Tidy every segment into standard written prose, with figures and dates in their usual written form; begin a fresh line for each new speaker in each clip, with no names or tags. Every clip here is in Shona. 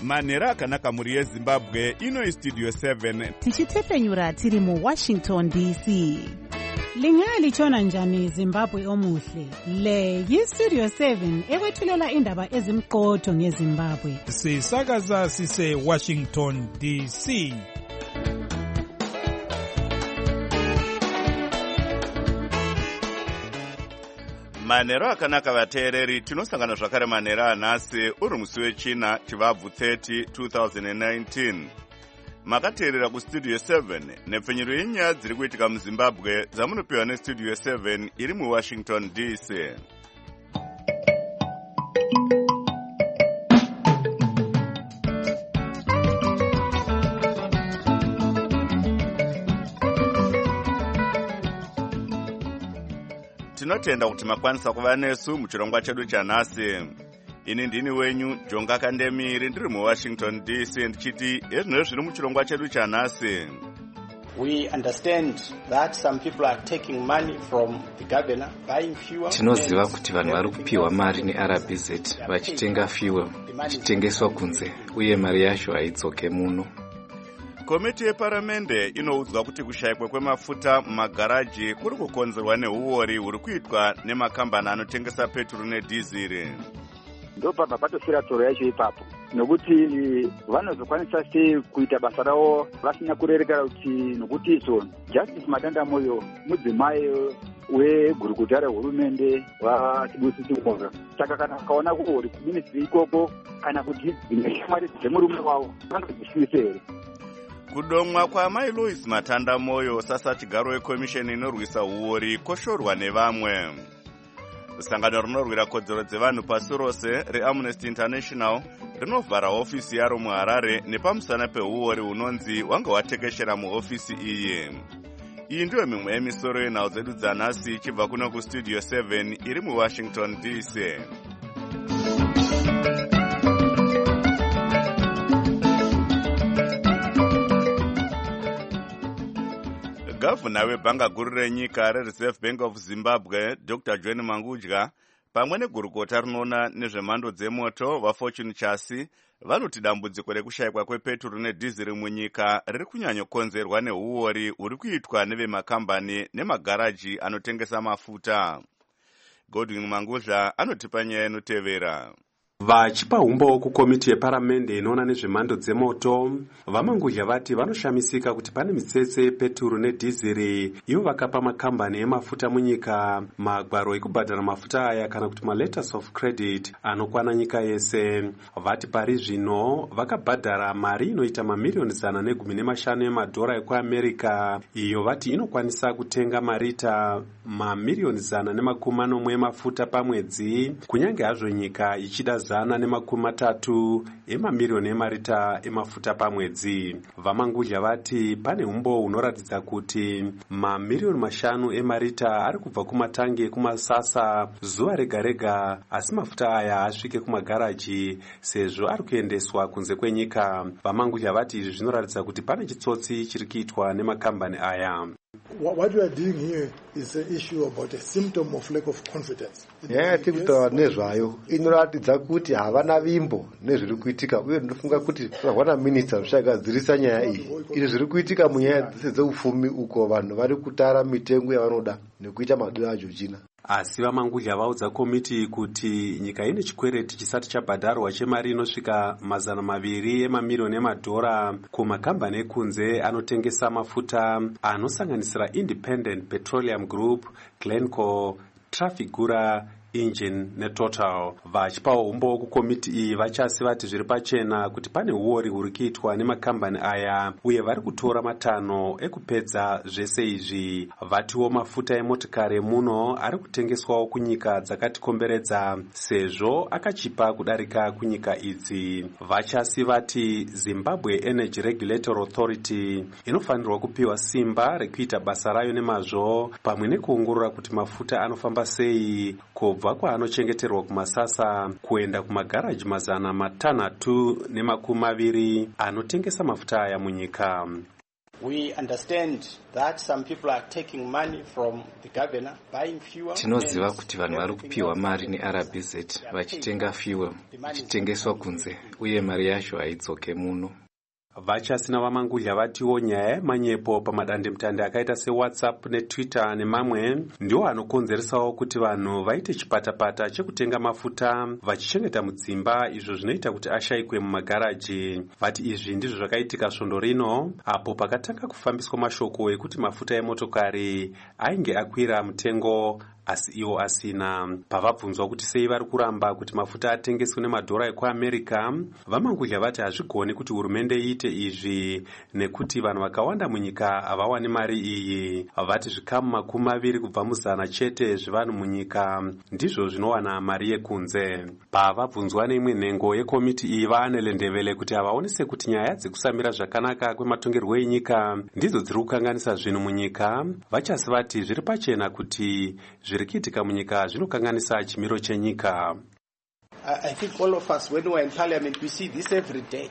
manhero akanaka mhuri yezimbabwe. Ino istudio 7
tichitefenyura tiri muWashington DC. Lingalitshona njani Zimbabwe omuhle? Le yistudio 7 ekwethulela indaba ezimqotho ngeZimbabwe.
Sisakaza sise Washington DC.
manhero akanaka vateereri, tinosangana zvakare manhero anhasi uri musi wechina chivabvu 30 2019. Makateerera kustudio 7 nepfenyuro yenyaya dziri kuitika muZimbabwe dzamunopiwa nestudio 7 iri muWashington DC. Tinotenda kuti makwanisa kuva nesu muchirongwa chedu chanhasi. Ini ndini wenyu Jonga Kandemiri, ndiri muWashington DC, ndichiti ezvino zviri muchirongwa chedu chanhasi.
We understand that some people are taking money from the governor, buying fuel.
Tinoziva kuti vanhu vari kupiwa mari neRBZ vachitenga fuel ichitengeswa kunze, uye mari yacho haidzoke muno.
Komiti yeparamende inoudzwa kuti kushayikwa kwemafuta mumagaraji kuri kukonzerwa neuori huri kuitwa nemakambani anotengesa petrol nedhiziri.
Ndopabva patosira tsoro yacho ipapo, nokuti vanozokwanisa sei kuita basa ravo vasina kurerekera kuti nokuti iso Justice Madandamoyo mudzimai wegurukota rehurumende vaTibusisi Mwanza. Saka kana akaona kuori kuministry ikoko kana kuti shamwari dzemurume wavo vanozvisvise here.
Kudomwa kwaamai Louis Matandamoyo sasa chigaro wekomisheni inorwisa uori koshorwa nevamwe. Sangano rinorwira kodzero dzevanhu pasi rose reAmnesty International rinovhara ofisi yaro muHarare nepamusana peuori hunonzi wanga watekeshera muofisi iyi. Iyi ndiyo mimwe yemisoro yenhau dzedu dzanhasi ichibva kuno kustudio 7 iri muWashington DC. Gavana webhanga guru renyika reReserve Bank of Zimbabwe, Dr. John Mangudya, pamwe negurukota rinoona nezvemhando dzemoto vaFortune Chasi, vanoti dambudziko rekushayikwa kwepetrol nedhiziri munyika riri kunyanyokonzerwa neuori huri kuitwa nevemakambani nemagaraji anotengesa mafuta. Godwin Mangudya anotipa nyaya inotevera.
Vachipa umbo kukomiti yeparamende inoona nezvemhando dzemoto, vaMangudya vati vanoshamisika kuti pane mitsetse yepeturu nedhiziri ivo vakapa makambani emafuta munyika magwaro ekubhadhara mafuta aya kana kuti maletters of credit anokwana nyika yese. Vati pari zvino vakabhadhara mari inoita mamiliyoni 115 emadhora ekuAmerica, iyo vati inokwanisa kutenga marita mamiliyoni 140 emafuta pamwedzi, kunyange hazvo nyika ichida 130 emamiliyoni emarita emafuta pamwedzi. VaMangudya vati pane umbo hunoratidza kuti mamiliyoni 5 emarita ari kubva kumatangi ekumasasa zuva rega rega, asi mafuta aya haasvike kumagaraji sezvo ari kuendeswa kunze kwenyika. VaMangudya vati izvi zvinoratidza kuti pane chitsotsi chiri kuitwa nemakambani aya.
What we are doing here is an issue about a symptom of lack of confidence.
Tiri kutaura nezvayo inoratidza kuti havana vimbo nezviri kuitika, uye ndinofunga kuti vana minista zvishagadzirisa nyaya iyi. Izvi zviri kuitika munyaya dzese dzeupfumi uko vanhu vari kutara mitengo yavanoda nekuita madiro aJochina.
Asi vaMangudya vaudza komiti kuti nyika ine chikwereti chisati chabhadharwa chemari inosvika 200 emamiliyoni emadhora kumakambani ekunze anotengesa mafuta anosanganisira Independent Petroleum Group, Glencore, Trafigura, Engine neTotal. Vachipawo umbo kukomiti iyi vachasi vati zviri pachena kuti pane uori huri kuitwa nemakambani aya, uye vari kutora matanho ekupedza zvese izvi. Vatiwo mafuta emotikari emuno ari kutengeswawo kunyika dzakatikomberedza sezvo akachipa kudarika kunyika idzi. Vachasi vati Zimbabwe Energy Regulatory Authority inofanirwa kupiwa simba rekuita basa rayo nemazvo, pamwe nekuongorora kuti mafuta anofamba sei kubva kwaanochengeterwa kumasasa kuenda kumagaraji 320 anotengesa mafuta aya munyika.
We understand that some people are taking money from the governor, buying fuel.
Tinoziva kuti vanhu vari kupiwa mari neRBZ vachitenga fuel ichitengeswa kunze uye mari yacho haidzoke muno.
Vachasina vamangudya vatiwo nyaya yemanyepo pamadandemutande akaita seWhatsApp neTwitter nemamwe ndiwo anokonzeresawo kuti vanhu vaite chipatapata chekutenga mafuta vachichengeta mudzimba, izvo zvinoita kuti ashayikwe mumagaraji. Vati izvi ndizvo zvakaitika svondo rino apo pakatanga kufambiswa mashoko ekuti mafuta emotokari ainge akwira mutengo asi iwo asina. Pavabvunzwa kuti sei vari kuramba kuti mafuta atengeswe nemadhora ekuAmerica, vamangudya vati hazvigoni kuti hurumende iite izvi nekuti vanhu vakawanda munyika havawani mari iyi. Vati zvikamu 20 kubva muzana chete zvevanhu munyika ndizvo zvinowana mari yekunze. Pavabvunzwa neimwe nhengo yekomiti iyi vaanele ndevele kuti havaonese kuti nyaya dzekusamira zvakanaka kwematongerwo enyika ndidzo dziri kukanganisa zvinhu munyika, vachasi vati zviri pachena kuti zviri kuitika munyika zvinokanganisa chimiro chenyika.
I think all of us, when we're in parliament, we see this every day.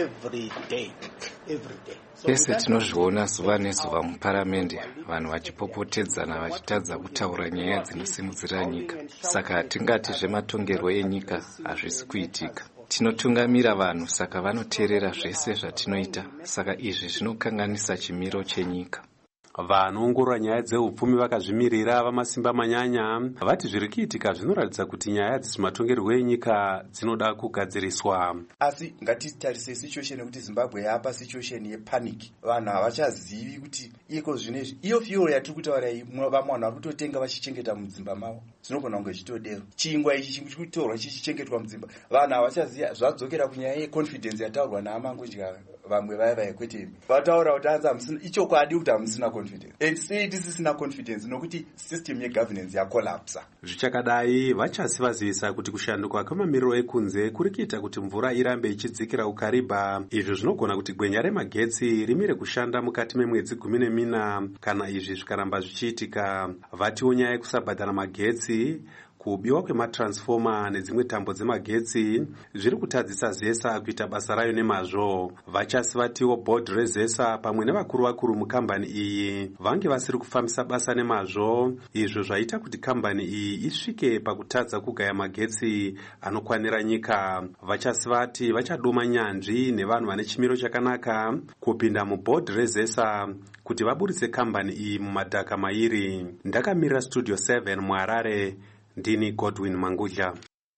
Pese tinozviona zuva nezuva muparamende, vanhu vachipopotedzana vachitadza kutaura nyaya dzinosimudzira nyika. Saka tingati zvematongerwo enyika hazvisi kuitika. Tinotungamira vanhu, saka vanoteerera zvese zvatinoita. Saka izvi zvinokanganisa chimiro chenyika.
Vanoongorora nyaya dzeupfumi vakazvimirira vamasimba manyanya vati zviri kuitika zvinoratidza kuti nyaya dzezvematongerwo enyika dzinoda kugadziriswa.
Asi ngatitarise situation yekuti Zimbabwe yapa situation yepanic. Vanhu havachazivi kuti iko zvinezvi iyo fuel yatiri kutaura iyi vamwe vanhu vari kutotenga vachichengeta mudzimba mavo. Zvinogona kunge chitodero. Chingwa ichi chiri kutorwa chichichengetwa mudzimba. Vanhu havachaziva zvadzokera kunyaya yeconfidence yataurwa naamangudya vamwe vaya kwete. Vataura kuti anza musina ichokwadi kuti hamusina confidence. And say tisisina confidence nokuti system yegovernance yakolapsa.
Zvichakadai vachasi vazivisa kuti kushanduka kwemamiriro ekunze kuri kuita kuti mvura irambe ichidzikira kuKariba. Izvo zvinogona kuti gwenya remagetsi rimire kushanda mukati memwedzi 14 kana izvi zvikaramba zvichiitika. Vatiwo nyaya yekusabhadhara magetsi, kubiwa kwematransfoma nedzimwe tambo dzemagetsi zviri kutadzisa ZESA kuita basa rayo nemazvo. Vachasi vatiwo board rezESA pamwe nevakuru mukambani iyi vange vasiri kufambisa basa nemazvo, izvo zvaita kuti kambani iyi isvike pakutadza kugaya magetsi anokwanira nyika. Vachasi vati vachadoma nyanzvi nevanhu vane chimiro chakanaka kupinda muboard rezESA kuti vaburitse kambani iyi mumadhaka mairi. Ndakamirira Studio 7 muHarare. Ndini Godwin Mangudya.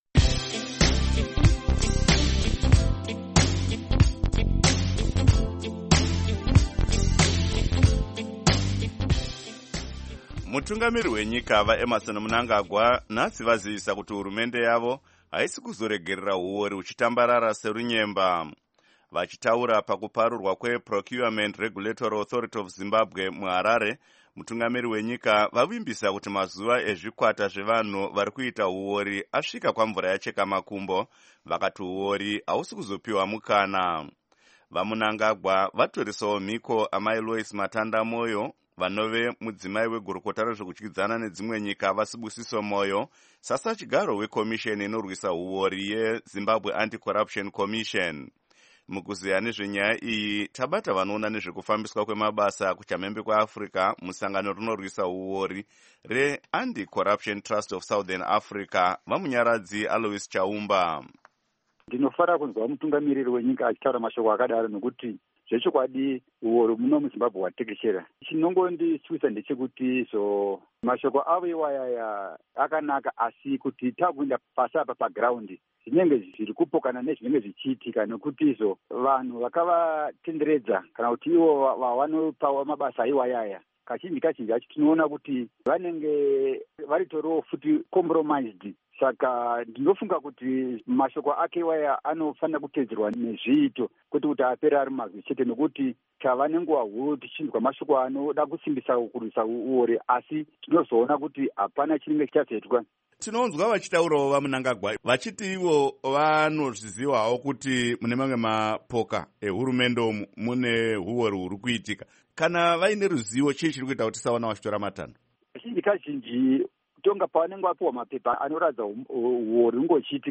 Mutungamiri wenyika vaEmerson Mnangagwa nhasi vazivisa kuti hurumende yavo haisi kuzoregerera uori uchitambarara serunyemba. Vachitaura pakuparurwa kweProcurement Regulatory Authority of Zimbabwe muHarare, mutungamiri wenyika vavimbisa kuti mazuva ezvikwata zvevanhu vari kuita uori asvika kwamvura yacheka makumbo, vakati uori hausi kuzopiwa mukana. VaMnangagwa vatorisawo mhiko amai Lois Matanda Moyo, vanove mudzimai wegurukota rezvekudyidzana nedzimwe nyika vaSibusiso Moyo, sasachigaro wekomisheni inorwisa uori yeZimbabwe Anti-Corruption Commission. Mukuziya nezvenyaya iyi tabata vanoona nezvekufambiswa kwemabasa kuchamhembe kweAfrica musangano rinorwisa uori reAnti-Corruption Trust of Southern Africa, vamunyaradzi Alois Chaumba.
Ndinofara kunzwa mutungamiriri wenyika achitaura mashoko akadaro nokuti zvechokwadi uori muno muZimbabwe watekeshera. Chinongonditsvisa ndechekuti mashoko avo iwaya akanaka, asi kuti takuenda pasi apa paground zvinenge zviri kupokana nezvinenge zvichiitika, nekuti vanhu vakavatenderedza kana kuti ivo vanopawa mabasa iwayaya kazhinji kacho tinoona kuti vanenge varitoriwo futi compromised. Saka ndinofunga kuti mashoko ake iwaya anofanira kutedzerwa nezviito kuti apere ari mazwi chete, nokuti tava nenguva huru tichinzwa mashoko anoda kusimbisa kurwisa uori, asi tinozoona kuti hapana chinenge chichazoitwa.
Tinonzwa vachitaurawo vaMnangagwa vachiti ivo vanozvizivawo kuti mune mamwe mapoka ehurumende mune uori huri kuitika. Kana vaine ruzivo chii chiri kuita kuti tisaona vachitora matando?
Kazhinji tonga pavanenge vapiwa mapepa anoratidza uori ungochiitika,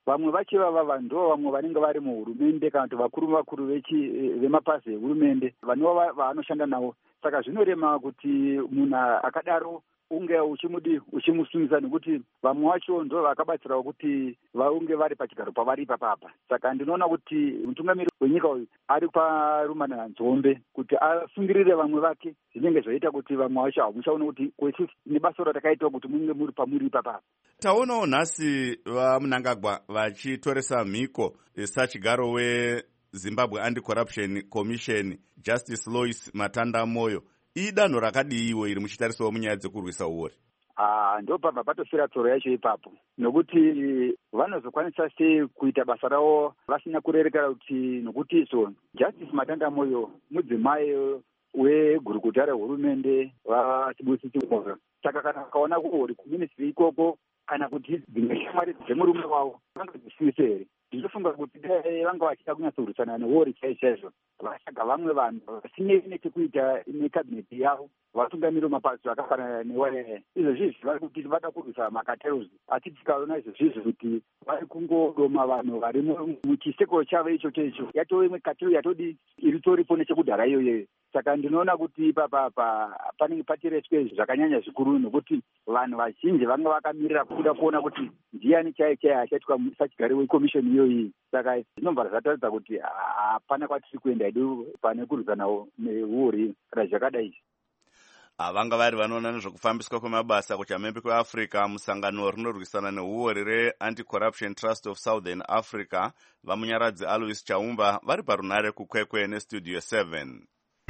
vamwe vachivava ndo vamwe vanenge vari muhurumende kana kuti vakuru vemapazi ehurumende vanova vaanoshanda navo. Saka zvinorema kuti munhu akadaro unge uchimusungisa nekuti vamwe vacho ndo vakabatsirawo kuti vaunge vari pachigaro pavari ipapapa. Saka ndinoona kuti mutungamiri wenyika uyu ari parumana nzombe kuti asungirire vamwe vake zvinenge zvaita kuti vamwe vacho hamuchaona kuti kwesi nebasa ratakaitwa kuti munge muri pamuri ipapapa.
Taonawo nhasi vaMnangagwa vachitoresa mhiko sachigaro weZimbabwe Anti-Corruption Commission Justice Lois Matandamoyo. Idanho rakadiiwo iri muchitarisawo munyaya dzekurwisa uori?
Ndo pabva patofira tsoro yacho ipapo, nokuti vanozokwanisa sei kuita basa ravo vasina kurerekera kuti nokuti so Justice Matandamoyo mudzimai wegurukuta rehurumende vaSibusisi Moro. Saka kana akaona kuori kuministry ikoko kana kuti dzimwe shamwari dzemurume wavo vangadzisise here, ndinofunga kuti vanga vachida kunyatsorwisana newori chaizvo vachaga vamwe vanhu vasine nechekuita nekabineti yavo vatungamiri mapazi akafanana newari. Izvozvi vari kuti vada kurwisa makaterozi, asi tikaona izvozvizvi kuti vari kungodoma vanhu vari muchiseko chavo ichocho icho yatove imwe katero yatodi iritoripo nechekudhara iyoyo. Saka ndinoona kuti ipapa panenge patireswe zvakanyanya zvikuru, nokuti vanhu vazhinji vanga vakamirira kuda kuona kuti ndiani chaiye achaitwa sachigare wekomishoni iyoyi. Saka zvinobva zvataridza kuti hapana kwatiri kuenda edu pane kurwisana neuori kana zvakadai.
Vanga vari vanoona nezvokufambiswa kwemabasa kuchamhembe kweAfrica musangano rinorwisana neuori reAnti-Corruption Trust of Southern Africa, vamunyaradzi Alois Chaumba vari parunare kukwekwe nestudio 7.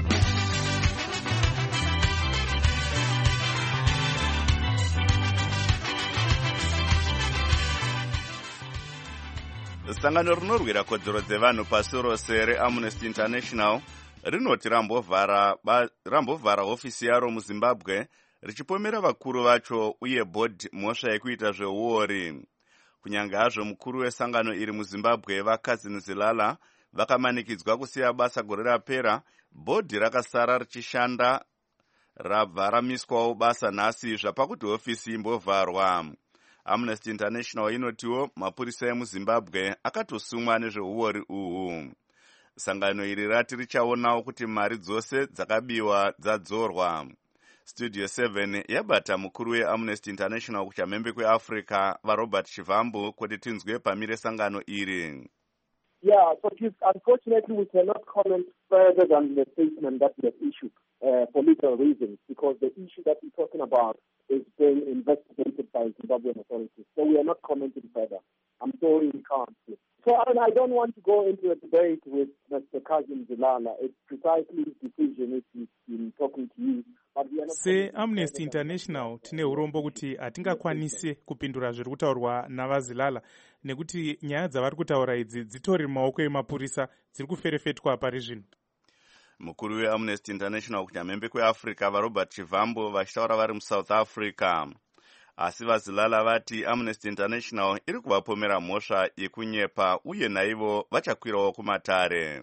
Sangano rinorwira kodzero dzevanhu pasi rose reAmnesty International rinoti rambovhara hofisi yaro muZimbabwe richipomera vakuru vacho uye bhodhi mhosva yekuita zveuori. Kunyange hazvo mukuru wesangano iri muZimbabwe vaKazini Zilala vakamanikidzwa kusiya basa gore rapera, bhodhi rakasara richishanda rabva ramiswawo basa nhasi zvapakuti hofisi imbovharwa. Amnesty International inotiwo mapurisa emuZimbabwe akatosumwa nezveuori uhu. Sangano iri rati richaonawo kuti mari dzose dzakabiwa dzadzorwa. Studio 7 yabata mukuru weAmnesty International kuchamhembe kweAfrica vaRobert Chivambu kuti tinzwe pamire sangano iri.
Yeah, so unfortunately we cannot comment further than the statement that we have issued for legal reasons, because the issue that we're talking about is being investigated by Zimbabwean authorities. So we are not commenting further. I'm sorry we can't. So I don't want to go into a debate with Mr. Kazim Zilala. It's precisely his decision if he's been talking to you.
SeAmnesty International tine urombo kuti hatingakwanise kupindura zviri kutaurwa navaZilala nekuti nyaya dzavari kutaura idzi dzitori mumaoko emapurisa, dziri kuferefetwa pari zvino.
Mukuru weAmnesty International kuchamhembe kweAfrica vaRobert Chivambu vachitaura vari muSouth Africa. Asi vaZilala vati Amnesty International iri kuvapomera mhosva yekunyepa uye naivo vachakwirawo kumatare.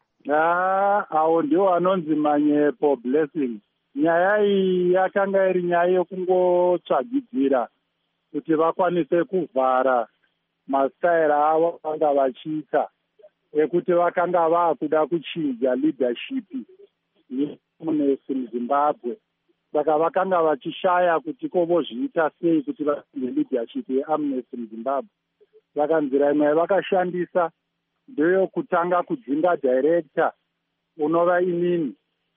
Awo ndiwo anonzi manyepo blessings. Nyaya iyi yakanga iri nyaya yokungotsvagidzira kuti vakwanise kuvhara masitaira avo vanga vachiita ekuti vakanga vaakuda kuchinja leadership yeAmnesty muZimbabwe. Saka vakanga vachishaya kuti kovozviita sei kuti vachinje leadership yeAmnesty muZimbabwe. Saka nzira imwe vakashandisa ndeyokutanga kudzinga director unova inini.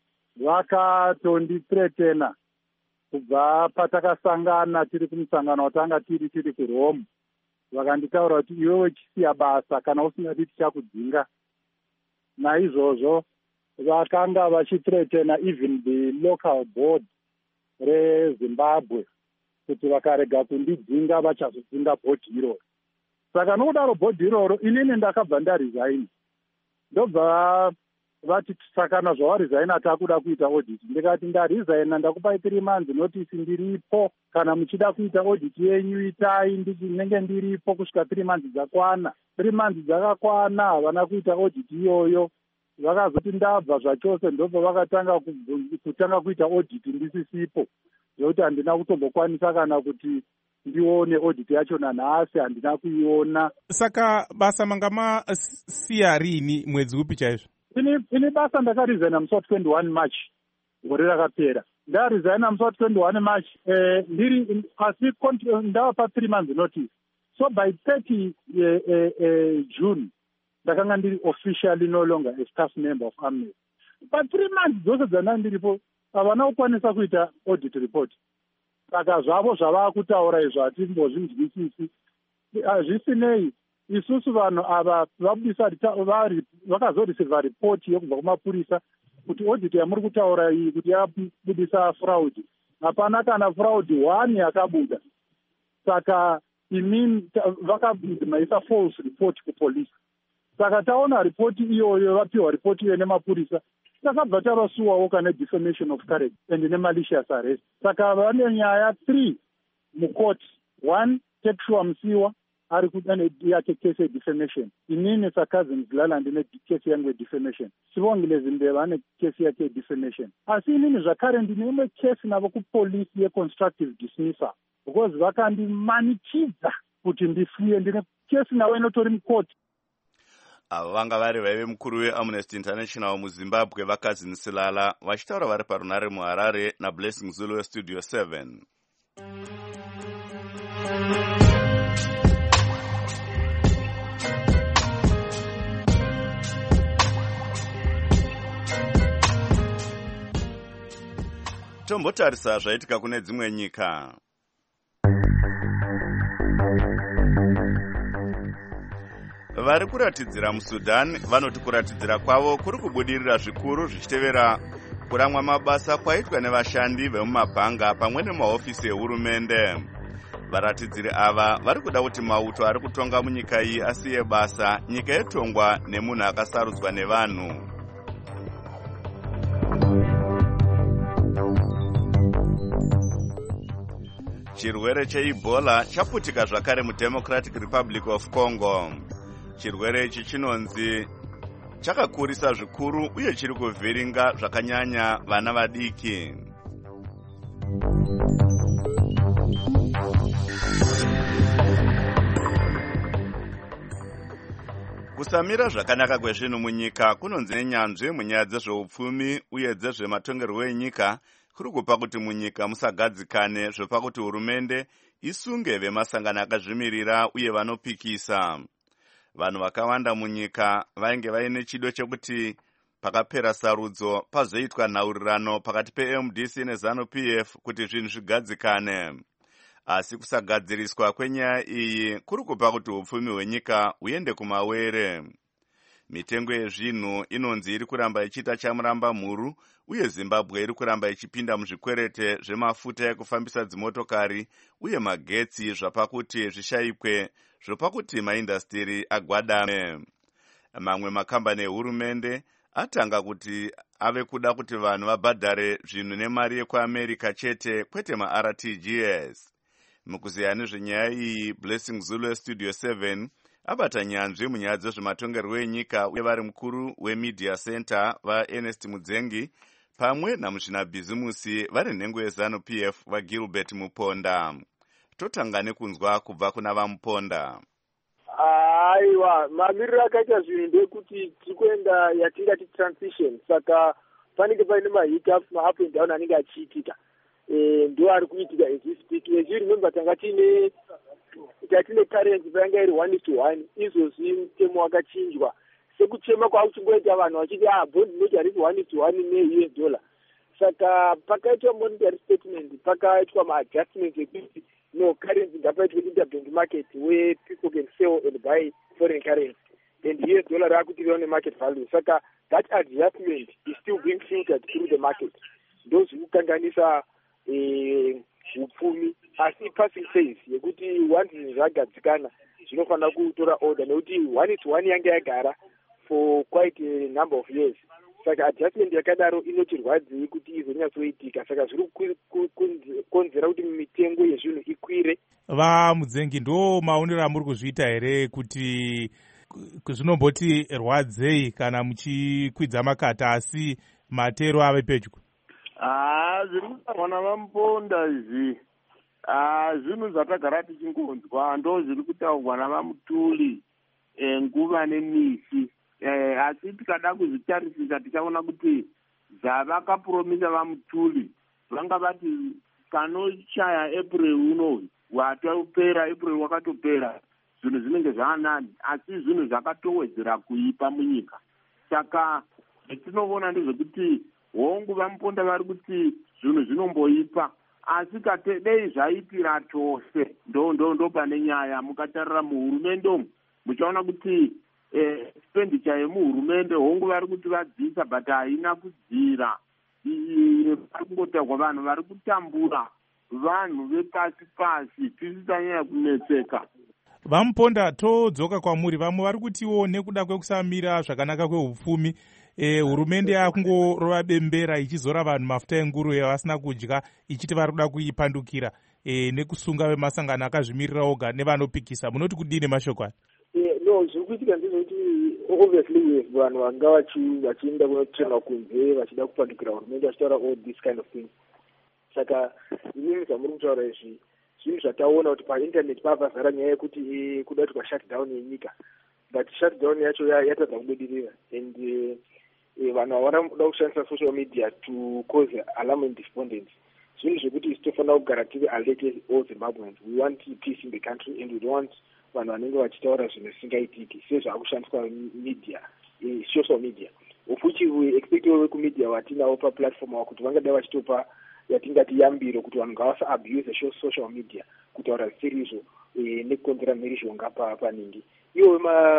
Vakatondithreatena kubva patakasangana tiri kumusangano watanga tiri kuRome. Vakanditaura kuti iwe wechisiya basa kana usingati tichakudzinga. Naizvozvo vakanga vachithreatena even the local board reZimbabwe kuti vakarega kundidzinga vachazodzinga bhodhi iroro. Saka nokudaro bhodhi iroro inini ndakabva ndaresign. Ndobva vati sakana zvawaresigna takuda kuita audit. Ndikati ndaresigna ndakupai 3 months notice ndiripo, kana muchida kuita audit yenyu itai, ndinenge ndiripo kusvika 3 months dzakwana. 3 months dzakakwana havana kuita audit iyoyo. Vakazoti ndabva zvachose ndobva vakatanga kuita audit ndisisipo, zvokuti handina kutombokwanisa kana kuti ndione audit yacho nanhasi handina kuiona.
Saka basa manga masiya rini mwedzi upi chaizvo?
Ini basa ndakaresigna musi wa21 March gore rakapera. Ndaresigna musi wa21 March ndiri asi ndava 3 months notice. So by 30 June ndakanga ndiri officially no longer a staff member of Amnesty. But 3 months dzose dzandanga ndiripo havana kukwanisa kuita audit report. Saka zvavo zvava kutaura izvo hatimbozvinzwisisi. Zvisinei isusu vanhu ava vabudisa vakazoreceiva ripoti yekubva kumapurisa kuti audit yamuri kutaura iyi kuti yabudisa fraud. Hapana kana fraud 1 yakabuda. Saka vakaisa false report kupolisi. Saka taona ripoti iyoyo vapiwa ripoti iyo nemapurisa takabva tarasuwawo kana defamation of character and nemalicious arrest. Saka vane nyaya 3 mukoti. 1 Tekshua Msiwa ari kudane yake case defamation. Inini Sakazim Zilala ndine case yangu defamation. Sibongile Zimbabwe ane case yake defamation. Asi inini zvakare ndine case navo kupolisi ye constructive dismissal because vakandimanichidza kuti ndifuye ndine case nawo inotori mukoti.
Ava vanga vari vaive mukuru weAmnesty International muZimbabwe Vakazim Zilala vachitaura vari parunare muHarare naBlessing Zulu weStudio 7. Tombotarisa zvaitika kune dzimwe nyika. Vari kuratidzira muSudan vanoti kuratidzira kwavo kuri kubudirira zvikuru zvichitevera kuramwa mabasa kwaitwa nevashandi vemumabhanga pamwe nemahofisi ehurumende. Varatidziri ava vari kuda kuti mauto ari kutonga munyika iyi asiye basa, nyika yetongwa nemunhu akasarudzwa nevanhu. Chirwere cheEbola chaputika zvakare muDemocratic Republic of Congo. Chirwere ichi chinonzi chakakurisa zvikuru uye chiri kuvhiringa zvakanyanya vana vadiki. Kusamira zvakanaka kwezvinhu munyika kunonzi nenyanzvi munyaya dzezveupfumi uye dzezvematongerwo enyika kuri kupa kuti munyika musagadzikane zvepakuti hurumende isunge vemasangano akazvimirira uye vanopikisa. Vanhu vakawanda munyika vainge vaine chido chekuti pakapera sarudzo pazoitwa nhaurirano pakati peMDC neZANU-PF kuti zvinhu zvigadzikane. Asi kusagadziriswa kwenyaya iyi kuri kupa kuti upfumi hwenyika huende kumawere. Mitengo yezvinhu inonzi iri kuramba ichiita chamuramba mhuru uye Zimbabwe iri kuramba ichipinda muzvikwerete zvemafuta ekufambisa dzimotokari uye magetsi zvapakuti zvishayikwe zvopakuti maindastiri agwadame. Mamwe makambani ehurumende atanga kuti ave kuda kuti vanhu vabhadhare zvinhu nemari yekuAmerica chete kwete maRTGS. Mukuziya nezvenyaya iyi, Blessing Zulu weStudio 7 abata nyanzvi munyaya dzezvematongerwo enyika uye vari mukuru weMedia Center vaErnest Mudzengi pamwe namuzvinabhizimusi vari nhengo yeZANU-PF vaGilbert Muponda. Totanga nekunzwa kubva kuna vamuponda.
Aiwa, mamiriro akaita zvinhu ndekuti tiri kuenda yatingati transition, saka panenge paine mahiccups ma-up and down anenge achiitika. Ndo ari kuitika as we speak. As you remember, tanga tine currency payanga iri 1:1, izvozvi mutemo wakachinjwa. Sekuchema kwakuchingoita vanhu vachiti bond note harisi 1:1 ne-US dollar. Saka pakaitwa monetary statement, pakaitwa ma-adjustment ekuti no currency ngapaitwe interbank market where people can sell and buy foreign currency. And US dollar rakuti rione market value. Saka that adjustment is still being filtered through the market. Those who kanganisa upfumi asi passing phase yekuti once zvagadzikana zvinofanira kutora order nekuti 1:1 yanga yagara for quite a number of years. Saka adjustment yakadaro inotirwadzei kuti izonyatsoitika. Saka zviri kukonzera kuti mitengo yezvinhu ikwire.
Mudzengi, ndo maonero amuri kuzviita here kuti zvinomboti rwadzei kana muchikwidza makata asi matero ave pedyo?
Zviri kutarwa navamuponda izvi zvinhu zvatagara tichingonzwa ndo zviri kutaurwa navamutuli nguva nemisi, asi tikada kuzvitarisisa tichaona kuti zvavakapromisa vamutuli vanga vati panochaya April uno watopera, April wakatopera, zvinhu zvinenge zvaanani, asi zvinhu zvakatowedzera kuipa munyika. Saka tinoona ndezvekuti hongu vamuponda vari kuti zvinhu zvinomboipa, asi dei zvaipira tose ndo pane nyaya. Mukatarira muhurumende umu muchaona kuti expenditure yemuhurumende hongu vari kuti vadzisa, but haina kudzira. Vari kungotaurwa vanhu vari kutambura vanhu vepasi pasi, tisisanyanya kunetseka.
Vamuponda, todzoka kwamuri. Vamwe vari kutiwo nekuda kwekusamira zvakanaka kwehupfumi, hurumende yakungorova bembera ichizora vanhu mafuta enguru yavasina kudya, ichiti vari kuda kuipandukira nekusunga vemasangano akazvimirira oga nevanopikisa. Munoti kudini mashoko aya?
No, zviri kuitika ndezvekuti obviously vanhu vanga vachienda kunotrena kunze vachida kupandukira hurumende vachitaura all this kind of thing. Saka inini zvamuri kutaura izvi zvinhu zvataona kuti painternet pavazara nyaya yekuti kuda kuti kwashutdown yenyika, but shutdown yacho yatadza kubudirira, and vanhu havana kuda kushandisa social media to cause alarm and despondence. Zvinhu zvekuti tinofanira kugara tiri alerted all Zimbabweans. We want peace in the country and we don't want vanhu vanenge vachitaura zvinhu zvisingaitiki sezvakushandiswa media, social media, of which we expect kumedia vatinavo paplatform avo kuti vangadai vachitopa yatingati yambiro kuti vanhu ngavasa abuse social media kutaura zvisiriizvo nekukonzera mhirizhonga paningi. Ivo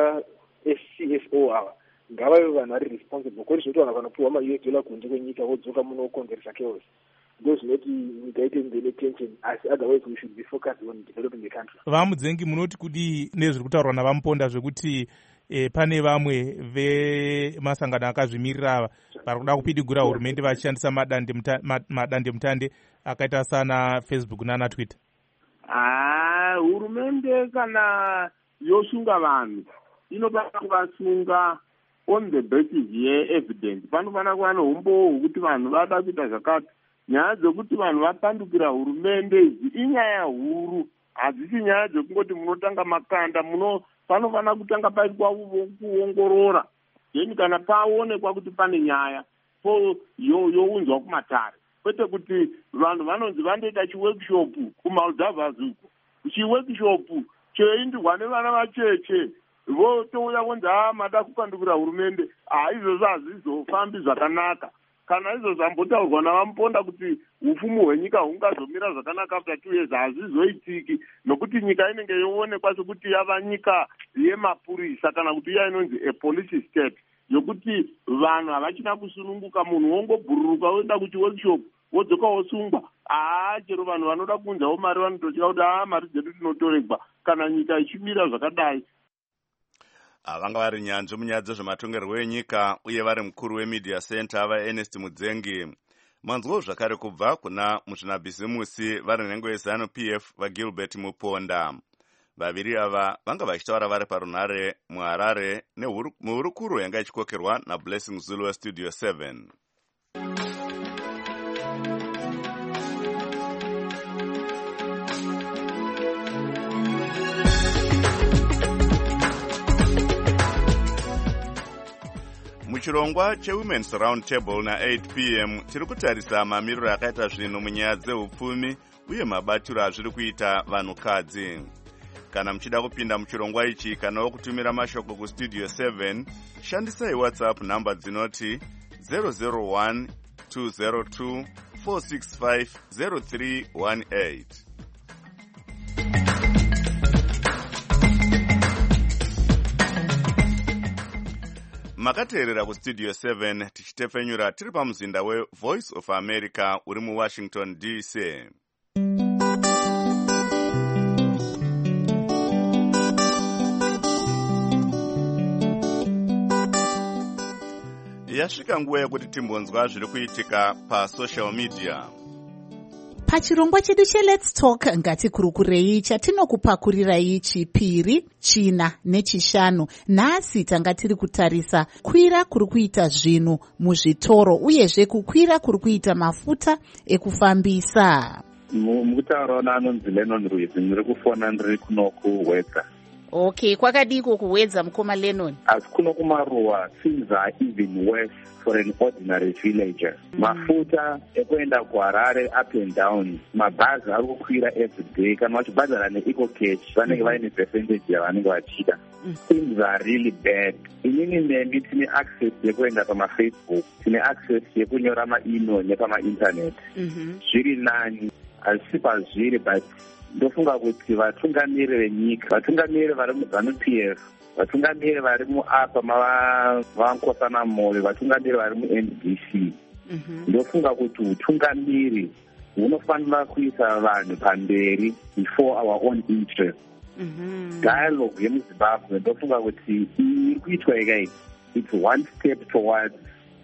ma-SCSO ava ngavave vanhu vari responsible, kwete zvekuti vanhu vanopiwa ma-US kunze kwenyika vodzoka muno kukonzeresa chaos. Ndo zvinoti nyika ite mbele tension, asi otherwise we should be focused on developing the country.
Vamudzengi, munoti kudi nezviri kutaurwa navamuponda zvekuti pane vamwe vemasangano akazvimirira ava vari kuda kupidigura hurumende vachishandisa madandemutande akaita sana Facebook nana Twitter?
Hurumende kana yosunga vanhu inofanira kuvasunga on the basis ye-evidence. Panofanira kuva neumbowo hwekuti vanhu vada kuita zvakati. Nyaya dzekuti vanhu vapandukira hurumende idzi inyaya huru, hadzisi nyaya dzekungoti munotanga makanda. Panofanira kutanga paitwa kuongorora, then kana paonekwa kuti pane nyaya younzwa kumatare, kwete kuti vanhu vanonzi vandoita chiworkshop kuMaldavas uku, chiworkshop choindirwa nevana vacheche votouya vonzi mada kupandukira hurumende. Izvozvo hazvizofambi zvakanaka. Kana izvo zvambotaurwa navamuponda kuti upfumi hwenyika hungazomira zvakanaka after 2 years, hazvizoitiki, nokuti nyika inenge yoonekwa sekuti yava nyika yemapurisa kana kuti iya inonzi a police state, yokuti vanhu havachina kusununguka. Munhu wongobhururuka woenda kuchiworkshop wodzoka wosungwa. Chero vanhu vanoda kunzawo mari vanototya kuti mari dzedu tinotoregwa kana nyika ichimira zvakadai.
Vanga vari nyanzvi munyaya dzezvematongerwo enyika uye vari mukuru wemedia center ava Ernest Mudzengi. Manzwawo zvakare kubva kuna muzvinabhizimusi vari nhengo yeZanu PF vaGilbert Muponda. Vaviri ava vanga vachitaura vari parunhare muHarare muhurukuro yanga ichikokerwa naBlessing Zulu weStudio 7. Muchirongwa cheWomen's Round Table na8 p.m. tiri kutarisa mamiriro akaita zvinhu munyaya dzehupfumi uye mabatiro azviri kuita vanhukadzi. Kana muchida kupinda muchirongwa ichi kanawo kutumira mashoko kuStudio 7, shandisai WhatsApp namba dzinoti 001 202 465 0318. Makateerera kuStudio 7 tichitepfenyura tiri pamuzinda weVoice of America uri muWashington DC. Yasvika nguva yekuti timbonzwa zviri kuitika pasocial media.
Pachirongwa chedu cheLet's Talk ngatikurukurei chatinokupakurirai Chipiri, China neChishanu. Nhasi tanga tiri kutarisa kwira kuri kuita zvinhu muzvitoro uyezve kukwira kuri kuita mafuta ekufambisa.
mukutaurawo naanonzi Lennon Rwizi, ndiri kufona ndiri kuno kuwedza.
Okay, kwakadiko kuwedza mukoma Lennon?
Asi kuno kumaruwa things are even worse for an ordinary villager. Mafuta ekuenda kuHarare up and down, mabhazi ari kukwira everyday. Kana vachibhadhara neEcoCash vanenge vaine percentage yavanenge vachida. Things are really bad. Inini nemi tine access yekuenda pamaFacebook, tine access yekunyora maemail nepamainternet. Zviri nani, hazisi pazviri, but ndofunga kuti vatungamiri venyika, vatungamiri vari muZANU-PF, vatungamiri vari muapa mavankosana move, vatungamiri vari muNDC, ndofunga kuti utungamiri hunofanira kuisa vanhu pamberi before our own interest. Dialogue yemuZimbabwe ndofunga kuti iri kuitwa ikai, it's one step towards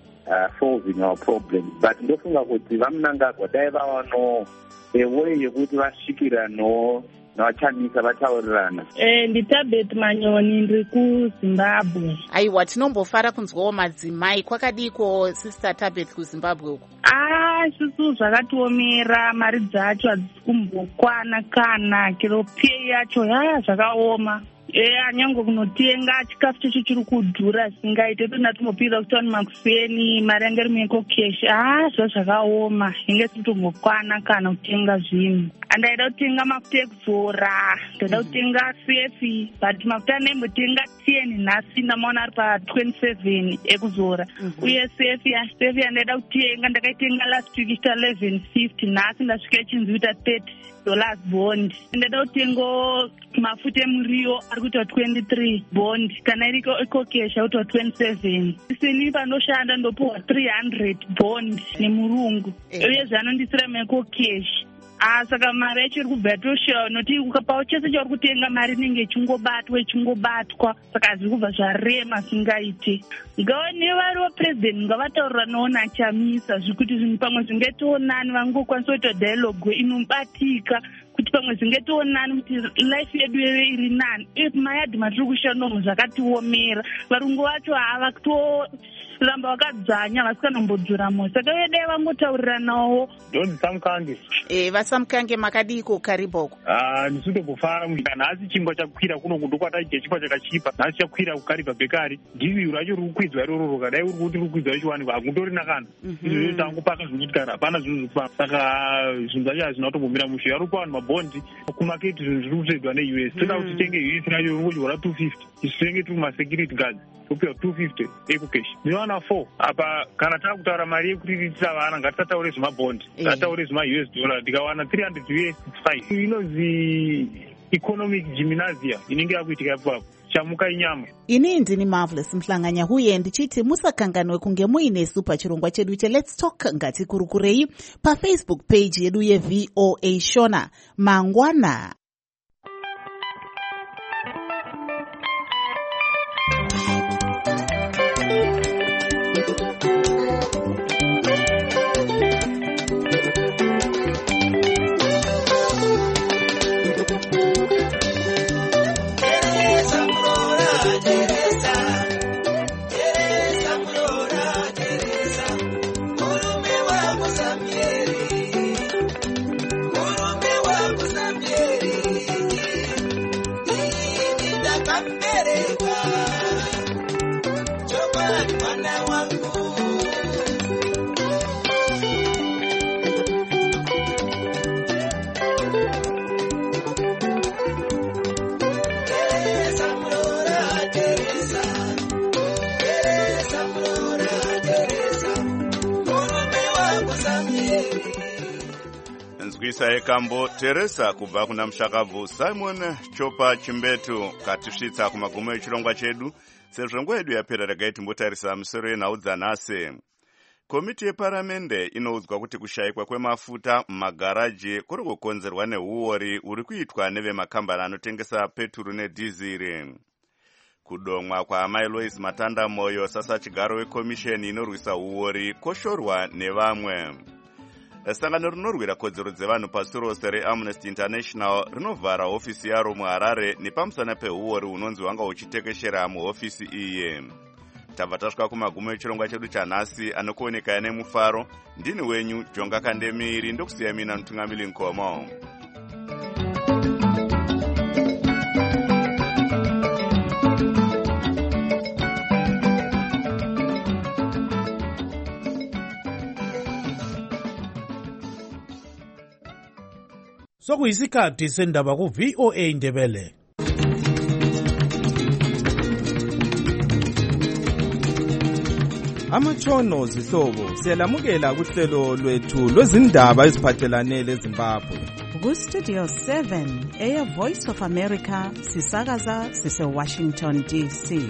solving our problems, but ndofunga kuti vaMnangagwa dai vawano way yekuti vasvikira navachamisa vataurirana.
Nditabet Manyoni, ndiri kuZimbabwe.
Aiwa, tinombofara kunzwawo madzimai. Kwakadiko sister Tabet kuZimbabwe uko?
Isusu zvakatiomera, mari dzacho hadzisi kumbokwana, kana kiro pay yacho zvakaoma. Anyange kunotenga chikafu chacho chiri kudhura singaite tonatomopira kuti vanu makuseni mari yange iri muEcoCash. Zvakaoma, inge sitombokwana kana kutenga zvinhu. Andaida kutenga mafuta ekuzora, ndaida kutenga sefi, but mafuta andaimbotenga 10 nhasi ndamaona ari pa27 ekuzora. Uye sefi yandaida kutenga ndakaitenga last week ichita 1150, nhasi ndasvika ichinzi kuita $30 bond. Ndaida kutenga mafuta emuriwo ari kuita 23 bond, kana iri EcoCash akuita 27. Seni panoshanda ndopuwa 300 bond nemurungu, uye zvanondisira muEcoCash. Saka mari yacho iri kubva yatoshawa, noti ukapawo chese chauri kutenga mari inenge ichingobatwa, saka hazviri kubva zvarema singaite. Ngava nevariwo president ngavataurirawo nachamisa zvekuti zvinhu pamwe zvingetionani, vangokwanisa kuita dialogue inobatika kuti pamwe zvingetionani kuti life yedu iri nani. Mayadhi matiri kushandamo zvakatiomera, varungu vacho hava kutoramba vakadzanya vasikanambodzuramo, saka vedai vangotauriranawo.
Donzi Samukange.
Vasamukange makadiko kariboko?
Ndisitobofara kana hasi chingwa chakwira kuno kundokwataidya chingwa chakachipa, nhasi chakwira kukaripa bekari. Givi racho riri kukwidzwa iroro, kadai uri kuti riri kukwidzwa ichiwanikwa hakutorina kana. Izvo tangopaka zvinokuti kana hapana zvinhu zvekufamba. Saka zvinhu zvacho hazvina kutombomira mushe. Ari kupa vanhu mabhondi kumaketi, zvinhu zviri kutsvedwa neUS. Toda kuti tenge US racho riri kudyora 250. Isu tinenge tiri masecurity guards topiwa 250 EcoCash. Ndinowana 4 apa. Kana takutaura mari yekuti tiitira vana, ngatisataure zvemabhondi, ngatisaure zvemaUS dollar. Ndikawana 300 US 5. Inonzi economic gymnasia inenge yakuitika ipapo. Chamuka inyama.
Ini ndini Marvelous Mhlanganya, huye ndichiti musakanganwe kunge muinesu pachirongwa chedu Let's Talk ngatikurukurei paFacebook page yedu yeVOA Shona mangwana.
Nzwisa ekambo Teresa kubva kuna mushakabvu Simon Chopa Chimbetu katisvitsa kumagumo echirongwa chedu. Sezvo nguva yedu yapera regai timbotarisa misoro yenhau dzanhasi. Komiti yeparamende inoudzwa kuti kushayikwa kwemafuta mumagaraji kuri kukonzerwa neuori uri kuitwa nevemakambani anotengesa peturu nedhiziri. Kudomwa kwaamai Lois Matandamoyo sasachigaro wekomisheni inorwisa uori koshorwa nevamwe. Sangano rinorwira kodzero dzevanhu pasi rose reAmnesty International rinovhara hofisi yaro muHarare nepamusana peuori unonzi wanga uchitekeshera muhofisi iyi. tabva tasvika kumagumo echirongwa chedu chanhasi anokuoneka nemufaro. Ndini wenyu Jonga Kandemiri, ndokusiya mina Mutungamiri Nkomo.
Sokuyisikhathi sendaba ku VOA Ndebele.
Amatshono zihlobo siyalamukela kuhlelo lwethu lwezindaba eziphathelane leZimbabwe.
Ku Studio 7 eya Voice of America sisakaza sise Washington DC.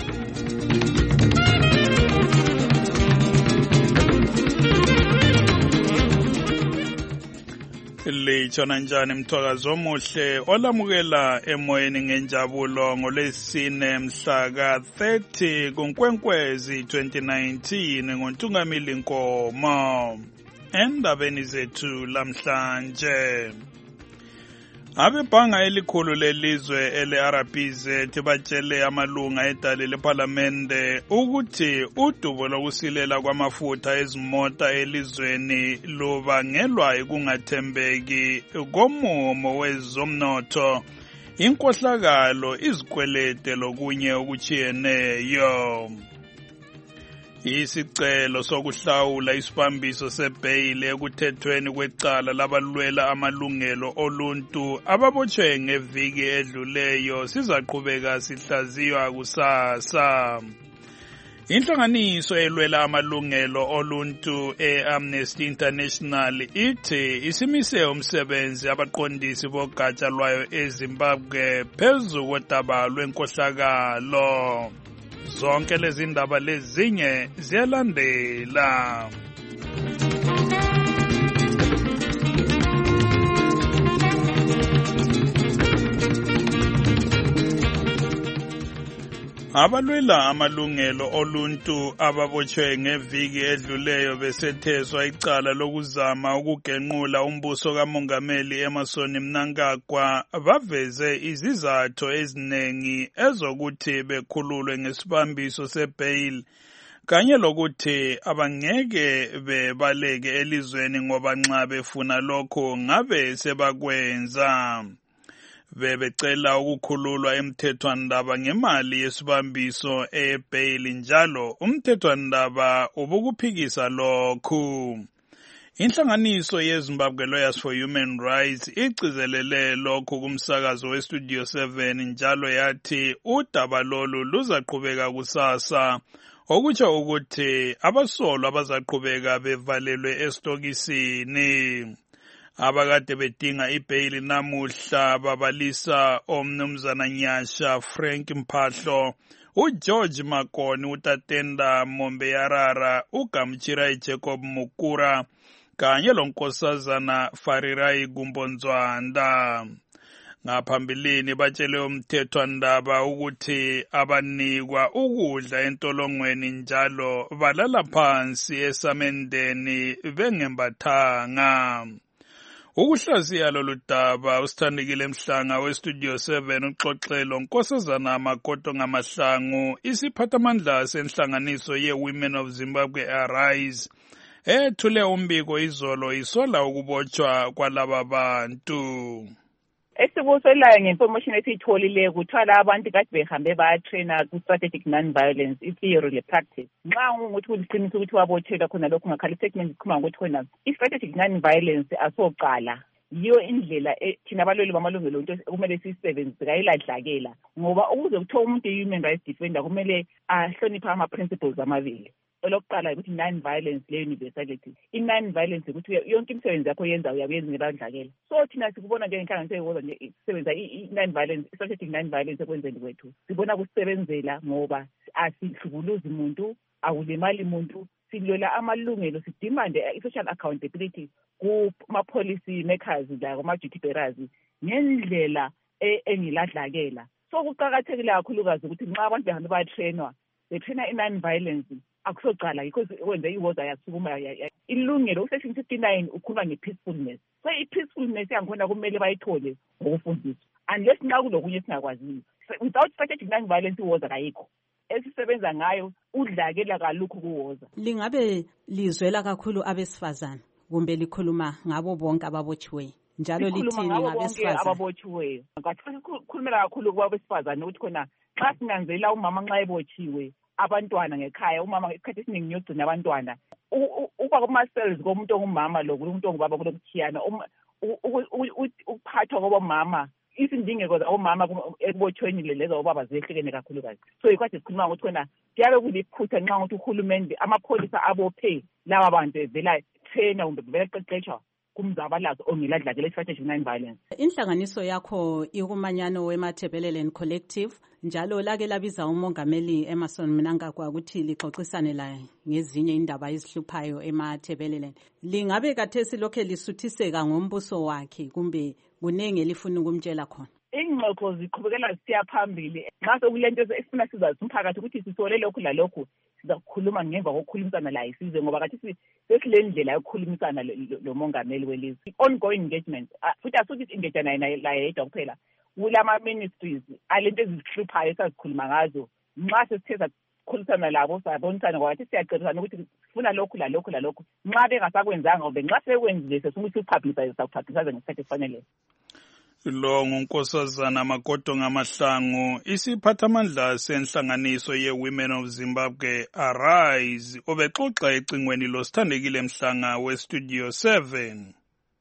Litshona njani mthwakazi omuhle olamukela emoyeni ngenjabulo ngolesine mhla ka-30 kuNkwenkwezi 2019 ngoNtungamili Nkomo. Endabeni zethu lamhlanje, abebhanga elikhulu lelizwe ele-RBZ batshele amalunga edale lephalamende ukuthi udubo lokusilela kwamafutha ezimota elizweni lubangelwa ukungathembeki komumo wezomnotho, inkohlakalo, izikwelete lokunye okutshiyeneyo. Isicelo sokuhlawula isibambiso sebheyili ekuthethweni kwecala labalwela amalungelo oluntu ababotshwe ngeviki edluleyo sizaqhubeka sihlaziywa kusasa. Inhlanganiso elwela amalungelo oluntu e-Amnesty International ithi isimise umsebenzi abaqondisi bogatsha lwayo eZimbabwe phezu kodaba lwenkohlakalo. Zonke lezi ndaba lezinye ziyalandela. Abalwela amalungelo oluntu ababotshwe ngeviki edluleyo besetheswa icala lokuzama ukugenqula umbuso kamongameli Emmerson Mnangagwa baveze izizathu eziningi ezokuthi bekhululwe ngesibambiso sebheyili kanye lokuthi abangeke bebaleke elizweni ngoba nxa befuna lokho ngabe sebakwenza. Bebecela ukukhululwa emthethwandaba ngemali yesibambiso ebheyili njalo umthethwandaba ubukuphikisa lokhu. Inhlanganiso yeZimbabwe Lawyers for Human Rights igcizelele lokhu kumsakazo weStudio 7 njalo yathi udaba lolu luzaqhubeka kusasa, okutsho ukuthi abasolwa bazaqhubeka bevalelwe esitokisini. Abakade bedinga ibheyili namuhla babalisa omnumzana Nyasha Frank Mpahlo, uGeorge Makoni, uTatenda Mombeyarara, uGamchirai Jacob Mukura kanye lonkosazana Farirai Gumbonzwanda. Ngaphambilini batshele umthethwandaba ukuthi abanikwa ukudla entolongweni njalo balala phansi esamendeni bengembathanga. Ukuhlaziya lolu daba usithandikile Mhlanga weStudio 7 uxoxelo Nkosazana Makoto Ngamahlangu, isiphathamandla senhlanganiso ye-Women of Zimbabwe Arise, ethule umbiko izolo isola ukubotshwa kwalaba bantu.
Esibuselayo nge-information esiyitholile kuthiwa abantu kade behambe bayatraina ku-strategic non-violence i-theory le-practice. Nxa ungukuthi uliqiniso ukuthi wabotshelwa khona lokhu ngakhala i-statement ikhuluma ngokuthi khona i-strategic non-violence asoqala yiyo indlela thina abalweli bamalungelo kumele siyisebenzise kayiladlakela, ngoba ukuze kuthiwa umuntu i-human rights defender kumele ahloniphe ama-principles amabili. Elokuqala ukuthi non-violence le-universality. I-non-violence ukuthi yonke imisebenzi yakho yenza uyabenza ngelandlakela. So thina sikubona njengenhlanganiso eyoza nje isebenza i-non-violence, strategic non-violence ekwenzeni kwethu. Sibona kusebenzela ngoba asihlukuluzi umuntu, akulimali umuntu, silwela amalungelo, sidimande i-social accountability kuma-policy makers la kuma-duty bearers ngendlela engiladlakela. So kuqakathekile kakhulukazi ukuthi nxa abantu behambe bayatrainwa, betraina i-non-violence akusocala because wenze iwoza yasukuma ilungelo usection 59 ukhuluma nge-peacefulness. So i-peacefulness yangikhona kumele bayithole ngokufundiswa unless nxa kulokunye singakwaziyo. Without strategic non-violence iwoza kayikho. esisebenza ngayo udlakela kalukho kuwoza.
Lingabe lizwela kakhulu abesifazane kumbe likhuluma ngabo bonke ababotshiweyo njalo lithini ngabesifazane
ababotshiweyo? Khulumela kakhulu kwabesifazane ukuthi khona xa sinanzela umama nxa ebotshiwe abantwana ngekhaya, umama isikhathi esiningi uyogcina abantwana uba kuma-cells komuntu ongumama lokumuntu ongubaba kulokuthiyana ukuphathwa kwabomama izindingeko zabomama ekubotshweni lezo obaba ziyehlukene kakhulukazi. So yikho sikhuluma ukuthi khona kuyabe kuliphutha nxa ukuthi uhulumende amapholisa abophe laba bantu vela trainer kumbe vela qeqeshwa kumzabalazo ongeladlakela i-strategic non-violence.
Inhlanganiso yakho ikumanyano weMathebelelen Collective njalo lake labiza umongameli Emmerson Mnangagwa ukuthi lixoxisane laye ngezinye indaba ezihluphayo eMathebelelen. Lingabe kathesi lokho lisuthiseka ngombuso wakhe kumbe kunenge lifuna ukumtshela khona?
Ingxoxo ziqhubekela zisiya phambili. Nxa sokulento esifuna sizazi umphakathi ukuthi sisole lokhu lalokhu sizakukhuluma ngemva kokukhulumisana la isizwe ngoba kathi sesilendlela ndlela yokukhulumisana lo mongameli welizwe. Ongoing engagement futhi asuthi ingejana la yedwa kuphela kulama ministries alento ezihluphayo sazikhuluma ngazo. Nxa sesithe sakhulumisana labo sabonisana kwathi siyacerisana ukuthi sifuna lokhu lalokhu nxa bengasakwenzanga ngoba nxa sekwenzile sesifuna ukupublicize ngesikhathi esifanele.
Lo ngunkosazana Magodo Ngamahlangu, isiphathamandla senhlanganiso ye-Women of Zimbabwe Arise, obexoxa ecingweni losithandekile Mhlanga weStudio 7.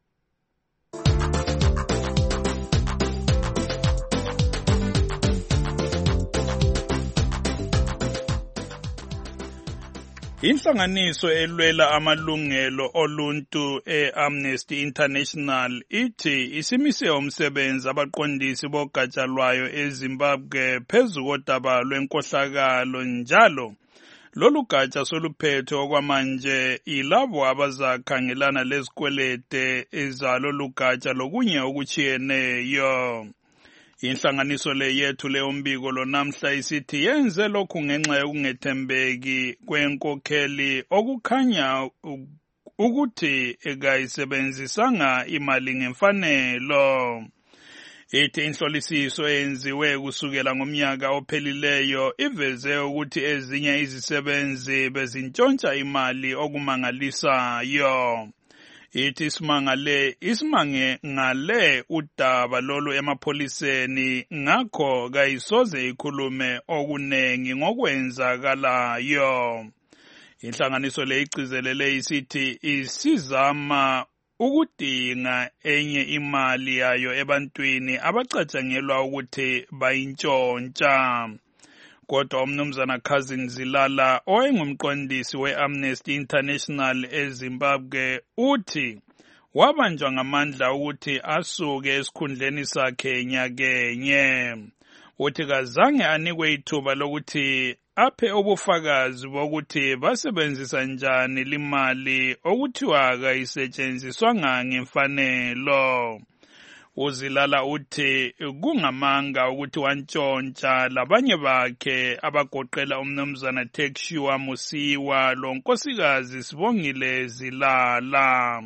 Inhlanganiso elwela amalungelo oluntu e-Amnesty International ithi isimise umsebenzi abaqondisi bogatsha lwayo eZimbabwe phezu kodaba lwenkohlakalo njalo lolu gatsha soluphethwe okwamanje ilabo abazakhangelana lezikwelede ezalolu gatsha lokunye okuchiyeneyo. Inhlanganiso le yethule umbiko lo namhla isithi yenze lokhu ngenxa yokungethembeki kwenkokheli okukhanya ukuthi ekayisebenzisanga imali ngemfanelo. Ithi inhlolisiso eyenziwe kusukela ngomnyaka ophelileyo iveze ukuthi ezinye izisebenzi bezintshontsha imali okumangalisayo. Ithi isimange ngale udaba lolu emapholiseni ngakho kayisoze ikhulume okunengi ngokwenzakalayo. Inhlanganiso le igcizelele isithi isizama ukudinga enye imali yayo ebantwini abacatshangelwa ukuthi bayintshontsha. Kodwa umnumzana Cousin Zilala owayengumqondisi we-Amnesty International eZimbabwe uthi wabanjwa ngamandla ukuthi asuke esikhundleni sakhe nyakenye. Uthi kazange anikwe ithuba lokuthi aphe ubufakazi bokuthi basebenzisa njani limali okuthiwa kayisetshenziswanga ngemfanelo. Uzilala uthi kungamanga ukuthi wantshontsha labanye bakhe abagoqela umnumzana Tekshiwa Musiwa lonkosikazi Sibongile Zilala.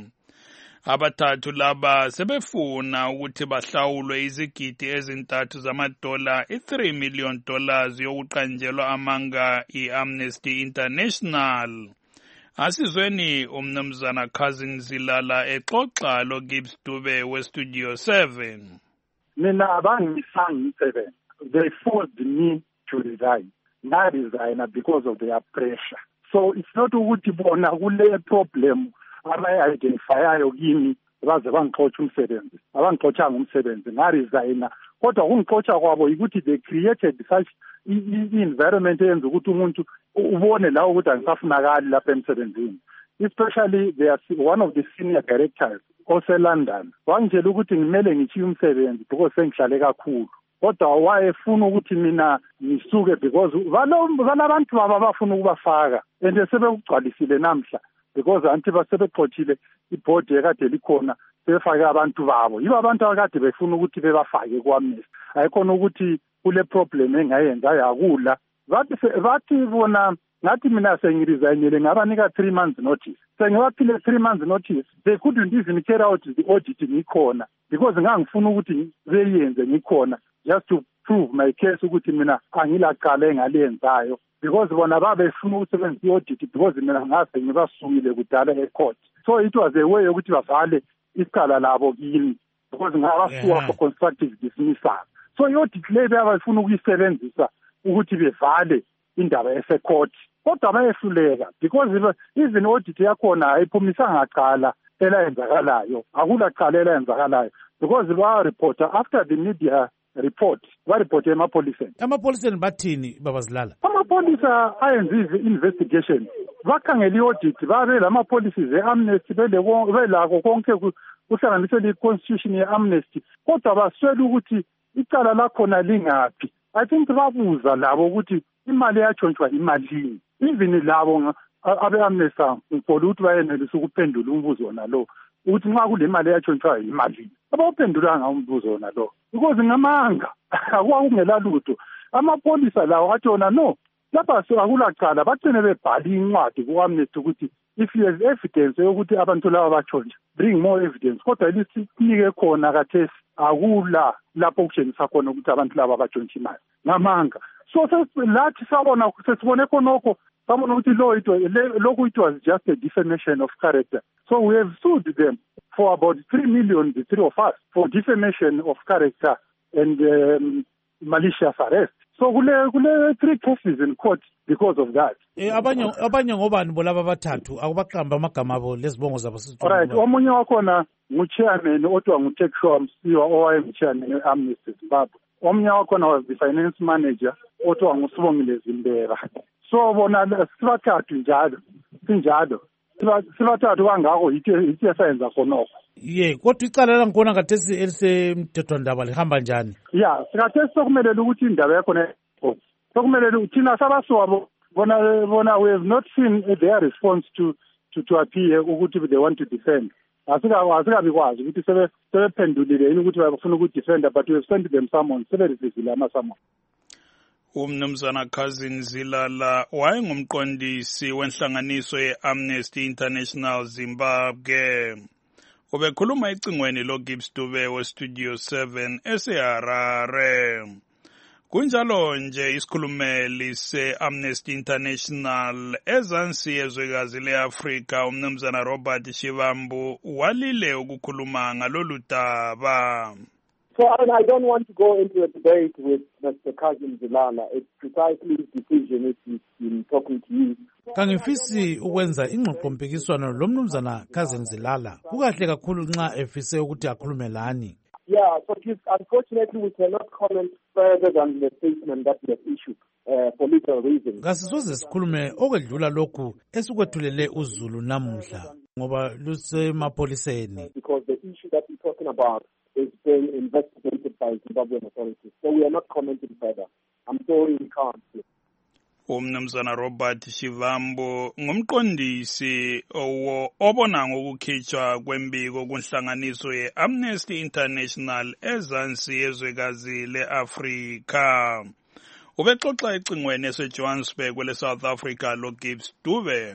Abathathu laba sebefuna ukuthi bahlawulwe izigidi ezintathu zamadola $3 million yokuqanjelwa amanga i-Amnesty International. Asizweni umnumzana Cousin Zilala exoxa lo Gibbs Dube weStudio 7.
Mina abangisanga umsebenzi. They forced me to resign. I resign because of their pressure. So it's not ukuthi bona kule problem abayi-identifyayo kimi baze bangixotsha umsebenzi. Abangixotshanga umsebenzi, ngaresigna. Kodwa ukungixotsha kwabo ukuthi they created such i-environment eyenza ukuthi umuntu ubone la ukuthi angisafunakali lapha emsebenzini. Especially they are one of the senior directors oseLondon. Wangitshela ukuthi ngimele ngichiye umsebenzi because sengihlale kakhulu. Kodwa wayefuna ukuthi mina ngisuke because balabantu baba bafuna ukubafaka and sebekugcwalisile namhla because anti basebexothile ibhodi ekade likhona sebefake abantu babo. Yibo abantu akade befuna ukuthi bebafake kwamnesi. Ayikhona ukuthi kule problem engayenza yakula. Bathi bona ngathi mina sengirizaynele ngabanika 3 months notice. Sengibaphile 3 months notice. They couldn't even carry out the audit ngikhona because ngangifuna ukuthi beyenze ngikhona just to prove my case ukuthi mina angilaqala engaliyenzayo, because bona babefuna ukusebenzisa i-audit because mina ngaze ngibasungile kudala e-court. So it was a way ukuthi bavale isicala labo kimi because ngabasuka for constructive dismissal. So i-audit le bafuna ukuyisebenzisa ukuthi bevale indaba ese-court. Kodwa bayehluleka because even audit yakhona ayiphumisanga cala elayenzakalayo, akulacala elayenzakalayo, because ba-reporter after the media report ba-reporte emapoliseni
bathini babazilala?
Amapolisa ayenze investigation, bakhangela i-audit, babe lama-policies e-amnesty belako konke kuhlanganisela i-constitution ye-amnesty, kodwa baswele ukuthi icala lakhona lingaphi. I think babuza labo ukuthi imali yatshontshwa imalini. Even labo abe-amnesty ngifole ukuthi bayenelisa ukuphendula umbuzo wona lo, ukuthi nxa kule mali yatshontshwa imalini. Abawuphendulanga umbuzo wona lo because ngamanga akwakungela lutho. Amapolisa lawo athi wona no, lapha akulacala, bagcine bebhala incwadi ku-amnesty ukuthi if there is evidence yokuthi abantu laba batshontsha, bring more evidence. Kodwa lisinike khona kathesi akula lapho okutshengisa khona ukuthi abantu laba batshontsha imali ngamanga. So lathi sesibone khonokho, sabona ukuthi lokhu it was just a defamation of character. So we have sued them for about 3 million, the three of us, for defamation of character and malicious arrest. So kule 3 cases in court because of that.
Abanye ngobani bolaba bathathu akubaqamba amagama abo lezibongo zabo sithi.
Alright, omunye wakhona ngu-chairman othiwa ngu-Tekshwa Msiwa owayengu-chairman we-Amnesty Zimbabwe. Omunye wakhona was the finance manager othiwa nguSibongile Zimbera. So bona sibathathu njalo, sinjalo. Sibathathu kangako yithi yasayenza khonokho.
Kodwa icala langkhona kathesi elisemthethwandaba lihamba njani?
Sikathesi sokumelele ukuthi indaba yakhona sokumelele thina sabasuwabo bona we have not seen their response to appear ukuthi they want to defend. Asikabikwazi ukuthi sebephendulile yini ukuthi bafuna ukudefenda, but we have sent them someone, sebezizile ama-someone.
Umnumzana Cousin Zilala wayengumqondisi wenhlanganiso ye-Amnesty International Zimbabwe. Ubekhuluma ecingweni loGibbs Dube weStudio 7 eseHarare. Kunjalo nje isikhulumeli se-Amnesty International ezansi yezwekazi le-Afrika umnumzana Robert Shivambu walile ukukhuluma ngalolu daba.
So I don't want to go into a debate with Mr. Cousin Zilala. It's precisely his decision he's been talking to you.
Kangifisi ukwenza ingxoxompikiswano lo mnumzana Cousin Zilala. Kukahle kakhulu nxa efise ukuthi akhulume lani.
Yeah, so unfortunately we cannot comment further than the statement that we have issued for legal reasons.
Ngasisoze sikhulume okwedlula lokhu esikwethulele uZulu namuhla ngoba lusemapoliseni.
Because the issue that we're talking about is being investigated by Zimbabwean authorities. So we are not commenting further. I'm sorry we can't.
Umnumzana Robert Shivambu ngumqondisi obona ngokukhitshwa kwembiko kunhlanganiso ye-Amnesty International ezansi yezwekazi le-Afrika. Ubexoxa ecingweni eseJohannesburg kwele-South Africa loGibbs Dube.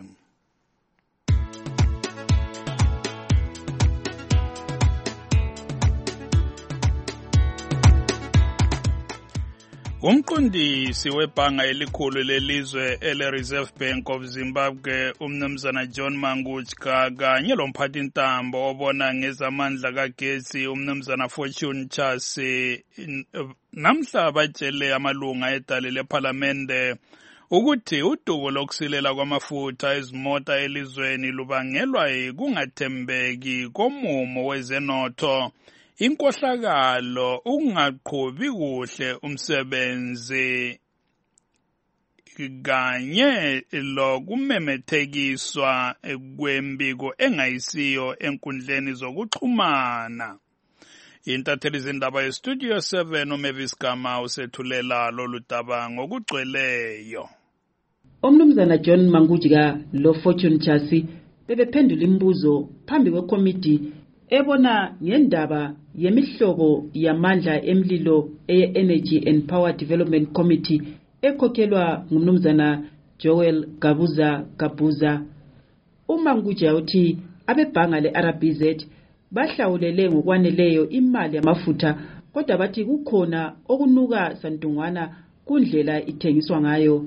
Umqondisi webhanga elikhulu lelizwe ele-Reserve Bank of Zimbabwe umnumzana John Mangutska kanye lomphathintambo obona ngezamandla kagesi umnumzana Fortune Chasi namhla batshele amalunga edale lephalamende ukuthi udubo lokusilela kwamafutha ezimota elizweni lubangelwa yikungathembeki komumo wezenotho, inkohlakalo, ukungaqhubi kuhle umsebenzi kanye lokumemethekiswa kwembiko engayisiyo enkundleni zokuxhumana. Intatheli zindaba yeStudio 7 uMavis Gama usethulela lolu daba ngokugcweleyo.
Umnumzana John Mangutska lo Fortune Chasi bebephendula imibuzo phambi kwekomiti ebona ngendaba yemihlobo yamandla emlilo eye-Energy and Power Development Committee ekhokhelwa ngumnumzana Joel Gabuza. uMangutska uthi abebhanga le-RBZ bahlawulele ngokwaneleyo imali yamafutha kodwa bathi kukhona okunuka santungwana kundlela ithengiswa ngayo.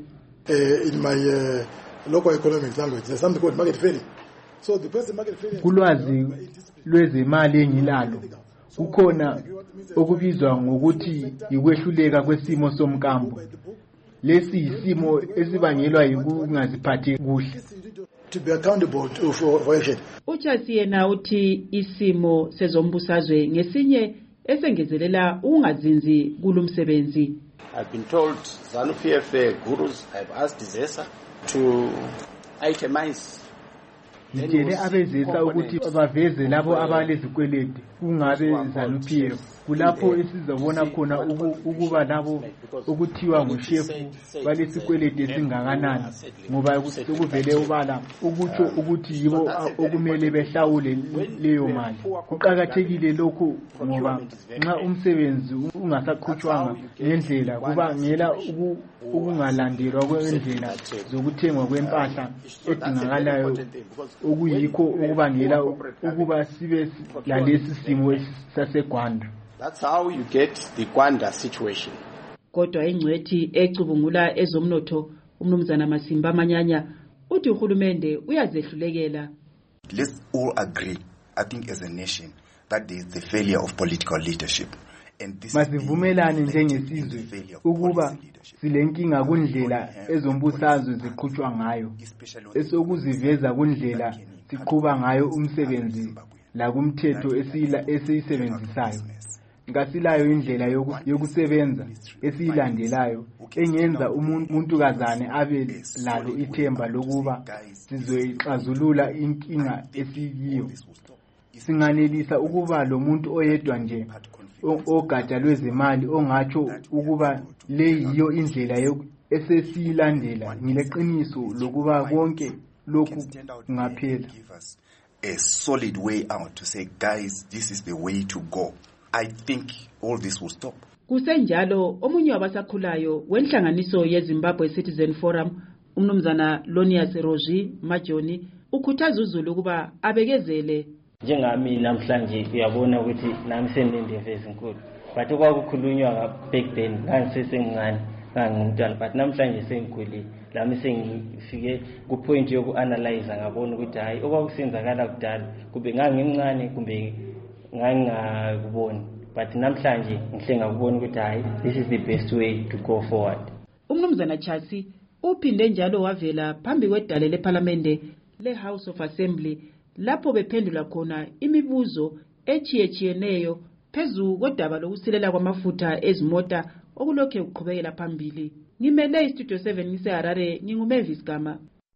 In my local economic language, there's something called market failing. So the person market failing.
Kulwazi lwezimali engilalo kukhona okubizwa ngokuthi ikwehluleka kwesimo somkambo. Lesi isimo esibangelwa yikungaziphathi kuhle.
To be accountable for action.
Uchasi yena uthi isimo sezombusazwe ngesinye esengezelela ukungazinzi kulumsebenzi.
I've been told ZANU-PF gurus have asked ZESA to itemize.
Ngitshele abezesa ukuthi baveze labo abalezikweleti kungabe ZANU-PF kulapho esizabona khona ukuba labo okuthiwa ngushefu balesikweleti esingakanani ngoba sekuvele ubala ukutsho ukuthi yibo okumele behlawule leyo mali. Kuqakathekile lokho ngoba nxa umsebenzi ungasaqhutshwanga ngendlela kubangela ukungalandelwa kwendlela zokuthengwa kwempahla edingakalayo okuyikho okubangela ukuba sibe lalesi simo saseGwanda.
That's how you get the Gwanda situation.
Kodwa ingcwethi ecubungula ezomnotho umnumzana Masimba Manyanya uthi uhulumende uyazehlulekela.
Let's all agree, I think as a nation, that there is the failure of political leadership.
Masivumelane njengesizwe ukuba silenkinga kundlela ezombusazwe ziqhutshwa ngayo esokuziveza kundlela siqhuba ngayo umsebenzi la kumthetho esiyisebenzisayo. Ngasilayo indlela yokusebenza esiyilandelayo engenza umuntukazane abe lalo ithemba lokuba sizoyixazulula inkinga esiyiyo. Singanelisa ukuba lo muntu oyedwa nje ogatsha lwezimali ongatsho ukuba le yiyo indlela esesiyilandela. Ngileqiniso lokuba konke lokhu kungaphela.
A solid way out to say, guys, this is the way to go. I think all this will stop.
Kusenjalo omunye wabasakhulayo wenhlanganiso yeZimbabwe Citizen Forum umnumzana Lonius Roji Majoni ukhuthaza uZulu ukuba abekezele.
Njengami namhlanje uyabona ukuthi nami senendeve ezinkulu but kwakukhulunywa back then ngangisesemncane ngangumntwana but namhlanje sengikhulile lami sengifike ku point yokuanalyze ngabona ukuthi hayi okwakusenzakala kudala kube ngangimncane kumbe ngangakuboni but namhlanje ngihlenga kubona ukuthi hayi this is the best way to go forward.
Umnumzana Chasi uphinde njalo wavela phambi kwedale leParliamente leHouse of Assembly lapho bephendula khona imibuzo echiyetshiyeneyo phezu kodaba lokusilela kwamafutha ezimota okulokhe kuqhubekela phambili. Ngimele iStudio 7 ngiseHarare nginguMavis Gama.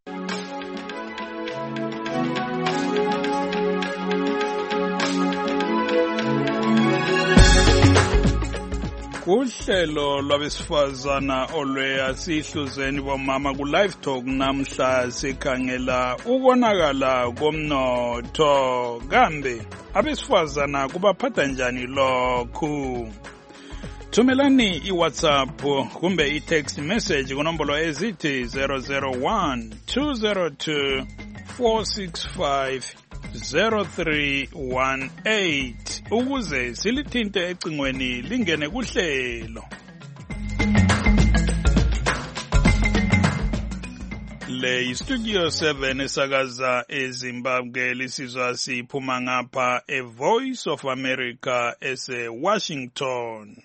Kuhlelo lwabesifazana olweyasihluzeni bomama ku Live Talk namhla sikhangela ukonakala komnotho kambe abesifazana kubaphatha njani lokhu. Thumelani iWhatsApp kumbe iText message kunombolo ezithi 001 202 465 0318 ukuze silithinte ecingweni lingene kuhlelo. Le iStudio 7 esakaza eZimbabwe lisizwa siphuma ngapha eVoice of America eseWashington.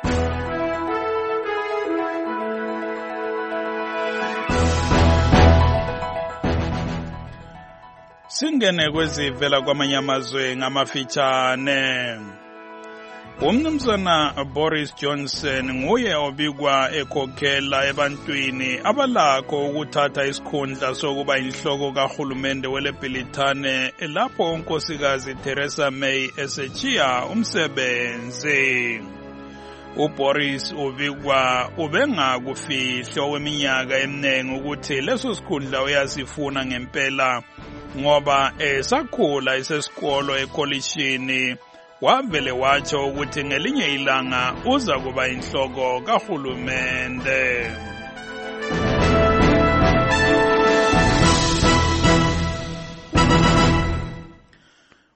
Singene kwezivela kwamanye amazwe ngamafitshane. Umnumzana Boris Johnson nguye obikwa ekhokhela ebantwini abalakho ukuthatha isikhundla sokuba inhloko kahulumende weLebhilithane lapho unkosikazi Theresa May esechiya umsebenzi. uBoris ubikwa ubengakufihlo kweminyaka eminingi ukuthi leso sikhundla uyasifuna ngempela ngoba esakhula isesikolo ekolishini wavele watsho ukuthi ngelinye ilanga uza kuba inhloko kahulumende.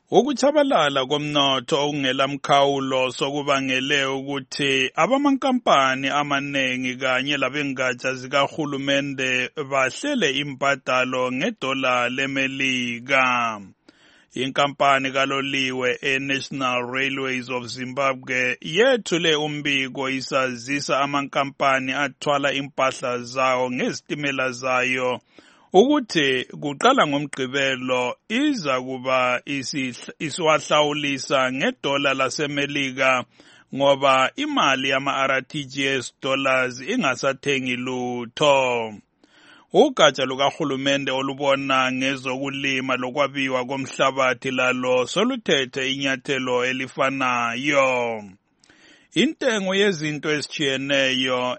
Ukuchabalala komnotho okungela mkhawulo sokubangele ukuthi abamankampani amaningi kanye labengatsha zikahulumende bahlele imbadalo ngedola lemelika. Inkampani kaloliwe e-National Railways of Zimbabwe yethule umbiko isazisa amankampani athwala impahla zawo ngezitimela zayo ukuthi kuqala ngoMgqibelo iza kuba isiwahlawulisa ngedola lasemelika ngoba imali yama-RTGS dollars ingasathengi lutho. Ugatsha lukahulumende olubona ngezokulima lokwabiwa komhlabathi lalo soluthethe inyathelo elifanayo. Intengo yezinto ezitshiyeneyo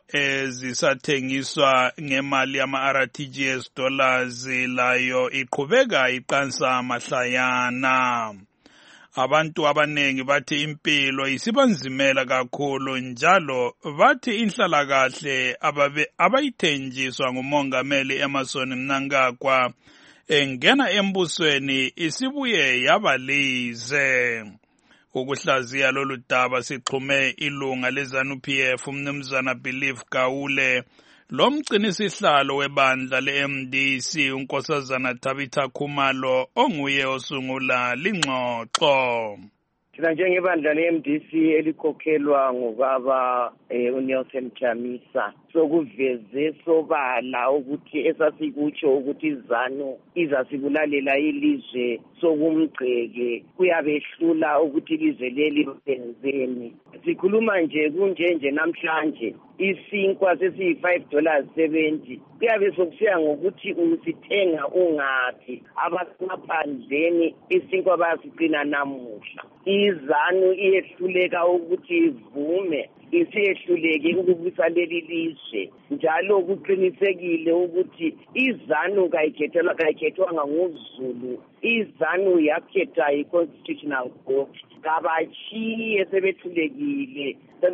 ezisathengiswa ngemali yama-RTGS dollars layo iqhubeka iqansa mahlayana. Abantu abanengi bathi impilo isibanzimela kakhulu njalo bathi inhlalakahle abayithenjiswa ngumongameli Emmerson Mnangagwa engena embusweni isibuye yabalize. Ukuhlaziya lolu daba sixhume ilunga leZANU-PF umnumzana Belief Gawule lomgcinisihlalo webandla le-MDC unkosazana Tabitha Khumalo onguye osungula lingxoxo.
Thina njengebandla le-MDC elikhokhelwa ngubaba uNelson Chamisa sokuveze sobala ukuthi esasikutsho ukuthi iZANU izasibulalela ilizwe sokumgceke kuyabehlula ukuthi ilizwe leli lenzeni. Sikhuluma nje kunje namhlanje isinkwa sesiyi$5.70 kuyabe sokusiya ngokuthi usithenga ungaphi. Abasemaphandleni isinkwa bayasiqina namuhla. iZANU iyehluleka ukuthi ivume isiyehluleke ukubisa leli lizwe njalo kuqinisekile ukuthi iZANU kayikhethwanga nguzulu. iZANU yakhetha i-Constitutional Court kabachiye sebehlulekile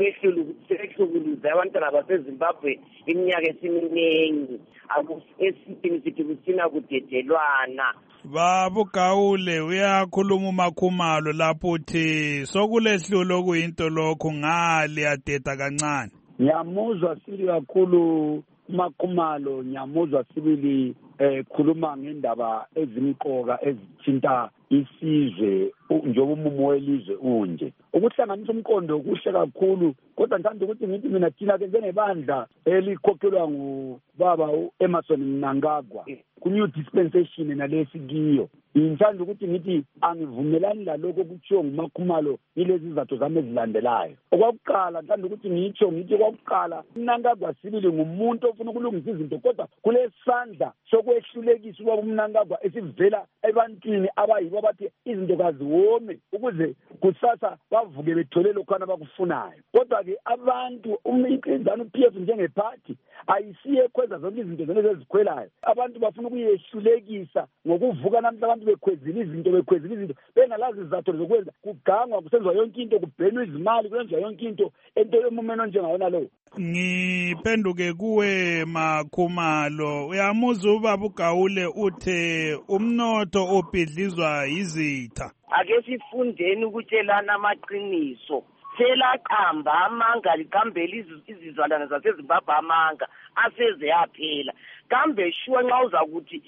sebehlukuluza abantwana baseZimbabwe iminyaka esiminengi esithini sithi kusina kudedelwana.
Baba Gawule uyakhuluma uMakhumalo lapho uthi sokulehlulo kuyinto lokho ngali yadeda kancane.
Ngiyamuzwa sili kakhulu uMakhumalo, ngiyamuzwa sibili khuluma ngendaba ezimqoka ezithinta isizwe njengoba umumo welizwe unje. Ukuhlanganisa umqondo kuhle kakhulu, kodwa ngithanda ukuthi ngithi mina thina ke njengebandla elikhokhelwa ngubaba uEmmerson Mnangagwa ku-new dispensation nalesi kiyo, ngithanda ukuthi ngithi angivumelani laloko okutshiwo nguMakhumalo yilezi izathu zami ezilandelayo. Okwakuqala ngithanda ukuthi ngithi okwakuqala uMnangagwa sibili ngumuntu ofuna ukulungisa izinto, kodwa kulesandla sokwehlulekisa ubaba uMnangagwa esivela ebantwini abayibo bathi izinto kaziwome ukuze kusasa bavuke bethole lokhana abakufunayo. Kodwa-ke abantu iZANU-PF njengephathi ayisiye khweza zonke izinto zonke ezikhwelayo. Abantu bafuna ukuyehlulekisa ngokuvuka namhla abantu bekhwezile izinto bengalazi izathu zokwenza, kugangwa kusenziwa yonke into, kubhenwa izimali, kwenziwa yonke into emumeni onjengayona lowo.
Ngiphenduke kuwe Makhumalo, uyamuzwa ubaba uGawule uthe umnotho obhidlizwa yizitha.
Ake sifundeni ukutshelana amaqiniso. Selaqamba amanga liqambela izizalwane zaseZimbabwe amanga aseze yaphela. Kambe shuwa nxa uzakuthi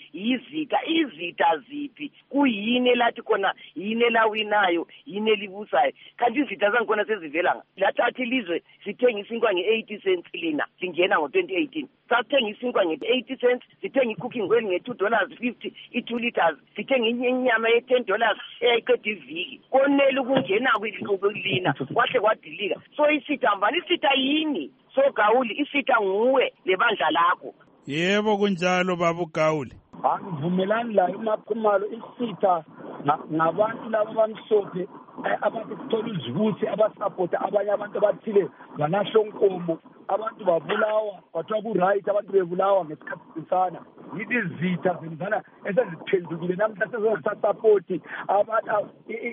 izitha ziphi, kuyini elathi khona yini elawinayo yini elibusayo, kanti izitha zangikhona sezivela lathathi ilizwe sithenga isinkwa nge-80 cents lina singena ngo-2018 sathenga isinkwa nge-80 cents, sithenga i-cooking oil nge$2.50 i2 liters, sithenga inyama ye$10 eyayiqeda iviki. Konele ukungena kulina kwahle kwadilika. So isitha mbani? Isitha yini? So Gawule, isitha nguwe lebandla lakho.
Yebo kunjalo baba uGawule.
Angivumelani la uMakhumalo, isitha ngabantu labo bamhlophe abathi kuthola uzibuthi abasapota abanye abantu abathile banahlonkomo abantu babulawa kwathiwa ku-right abantu bebulawa ngesikhathi sisana yithi izitha zenizana eseziphendukile namhla sezisasapoti abantu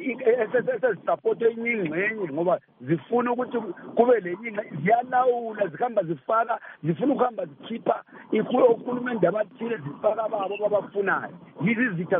esezisapoti enye ingxenye ngoba zifuna ukuthi kube le nyingxenye ziyalawula zifuna ukuhamba zikhipha uhulumende abathile zifaka ababo babafunayo yithi izitha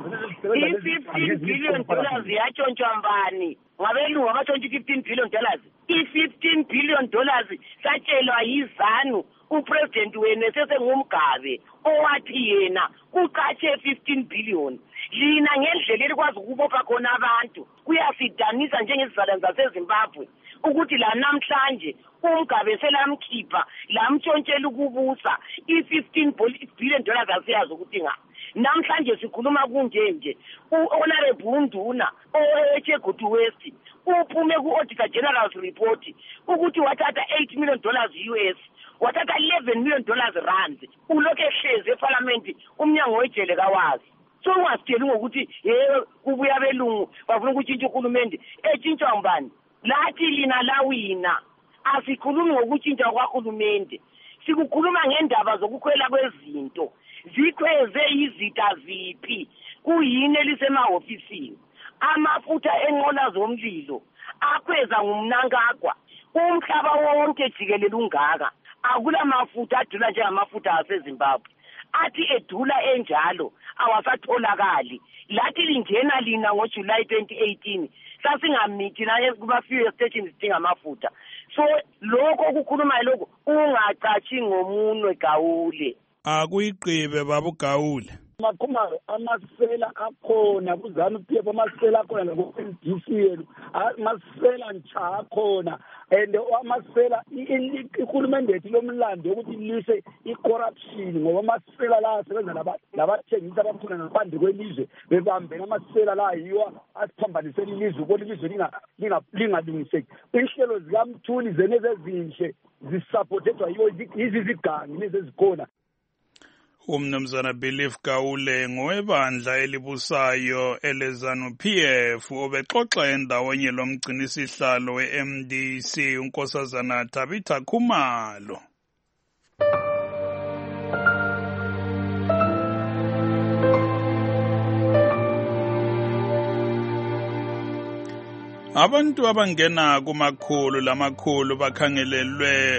i-$15 billion yatshontshwa mbani ngabelungu abatshontsha i-$15 billion i-$15 billion satshelwa yizanu upresident wenu esesengumgabe owathi yena uqatshe 15 billion lina ngendlela elikwazi ukubopha khona abantu kuyasidanisa njengezizalwane zaseZimbabwe ukuthi la namhlanje umgabe selamkhipha lamtshontshela ukubusa i-$15 billion asiyazi ukuthi nga namhlanje sikhuluma kunjenje u-honorable unduna owechegutu west uphume ku-auditor general's report ukuthi wathatha $8 million US wathatha $11 million rand ulokhu ehlezi eparliament umnyango wejele kawazi so ungasitsheli ngokuthi kubuya belungu bafuna ukutshintsha uhulumende etshintshwa ngubani lathi lina lawina asikhulumi ngokutshintsha kwahulumende sikukhuluma ngendaba zokukhwela kwezinto zikhweze izitha ziphi kuyini elisemahofisini amafutha enqola zomlilo akhweza ngumnankagwa umhlaba wonke jikelele ungaka akula mafutha adula njengamafutha aseZimbabwe athi edula enjalo awasatholakali lathi lingena lina ngoJuly 2018 sasingamithi la kuma-fuel stations sidinga amafutha so lokho okukhuluma lokho ungacashi ngomunwe Gawule
akuyiqibe baba uGawule
Makhumalo amasela akhona kuZANU-PF amasela akhona naku-NDC yenu amasela ntsha akhona and amasela ihulumende yethu lomlando ukuthi lise i-corruption ngoba amasela la asebenza labathengisa abakhona ngaphandle kwelizwe bebambela amasela la yiwa asiphambanisela ilizwe ukuthi ilizwe lingalungiseki inhlelo zikaMthuli zeneze ezinhle zisupportedwa yizi zigangi lezi ezikhona
Umnumzana Belief Gawule ngowebandla elibusayo eleZANU-PF obexoxa endaweni lomgcinisihlalo we-MDC unkosazana Tabitha Khumalo. Abantu abangena kumakhulu lamakhulu bakhangelelwe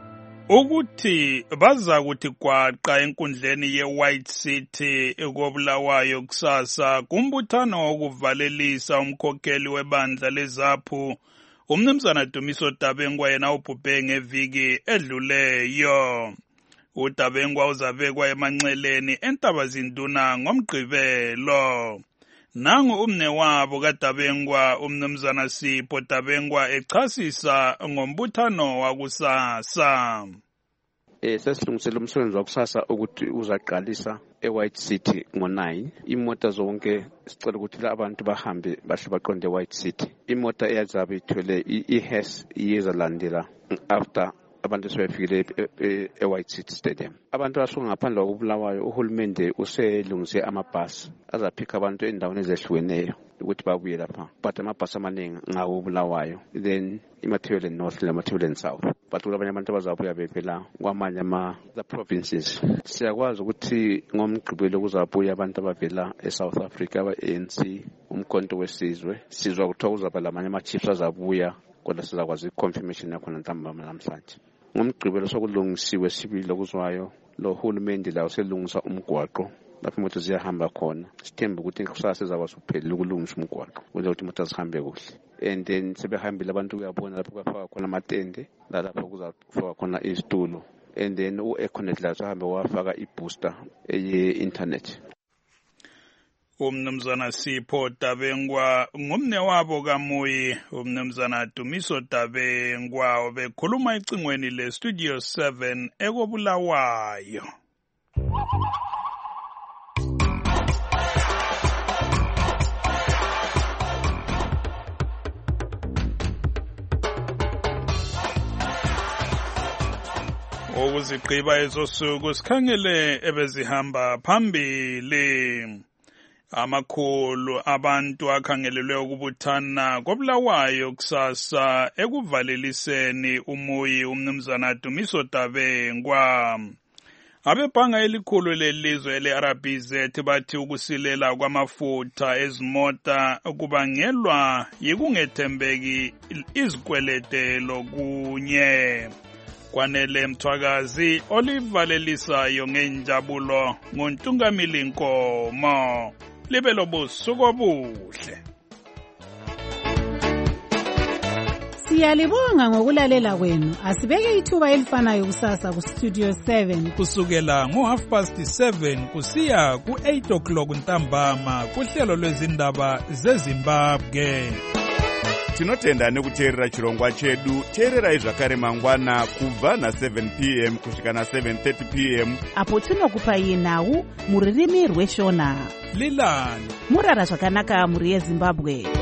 ukuthi baza kuthi gwaqa enkundleni ye-White City ekobulawayo kusasa kumbuthano wokuvalelisa umkhokheli webandla leZAPU umnumzana Dumiso Dabengwa yena ubhubhe ngeviki edluleyo. uDabengwa uzabekwa emanxeleni eNtabazinduna ngomgqibelo. Nangu umnewabo kaDabengwa umnumzana Sipho Dabengwa echasisa ngombuthano wakusasa.
Sesilungisela umsebenzi wakusasa ukuthi uzaqalisa eWhite City ngo-9. Imota zonke sicela ukuthi abantu bahambe bahle baqonde eWhite City. Imota eyazabe ithwele i-Hess iyezalandela after abantu sebefikile eWhite City Stadium. Abantu abasuka ngaphandle kokubulawayo uhulumende uselungise amabhasi azaphika abantu endaweni ezehlukeneyo ukuthi babuye lapha but amabhasi amaningi ngawobulawayo then iMathebeleni North leMathebeleni South but kulabanye abantu abazabuya bevela kwamanye the provinces. Siyakwazi ukuthi ngomgqibelo kuzabuya abantu abavela eSouth Africa aba-ANC umkhonto wesizwe sizwa kuthiwa kuzaba lamanye ama-chiefs azabuya kodwa sizakwazi i-confirmation yakhona ntambama namhlanje. Ngomgqibelo sokulungisiwe sibili okuzwayo lo hulumende la uselungisa umgwaqo lapho imoto ziyahamba khona. Sithemba ukuthi kusasa sizakwazi ukuphelele ukulungisa umgwaqo ukuze ukuthi imoto zihambe kuhle. And then sebehambile abantu kuyabona lapho kufaka khona amatende lapho kuzafaka khona izitulo and then u-Econet la uhambe wafaka i-booster ye-internet.
Umnumzana Sipho Dabengwa ngumnewabo kaMuyi umnumzana Dumiso Dabengwa obekhuluma ecingweni le-Studio 7 ekobulawayo. Ukuzigqiba ezosuku sikhangele ebezihamba phambili. Amakhulu abantu akhangelelwe ukubuthana koBulawayo kusasa ekuvaleliseni umuyi umnumzana Dumiso Dabengwa. Abebhanga elikhulu lelizwe le-RBZ bathi ukusilela kwamafutha ezimota kubangelwa yikungethembeki izikweletelo kunye. Kwanele Mthwakazi olivalelisayo ngenjabulo nguNtungamili Nkomo. Libe lobusuku obuhle.
Siyalibonga ngokulalela kwenu. Asibeke ithuba elifanayo kusasa ku Studio 7
kusukela ngo7:30 kusiya ku8 o'clock ntambama kuhlelo lwezindaba zeZimbabwe.
Tinotenda nekuteerera chirongwa chedu. Teererai zvakare mangwana kubva na7 p.m. kusvika na7:30 p.m.
apo tinokupai nhau muririmi rweshona.
Lilani
murara zvakanaka muri yeZimbabwe.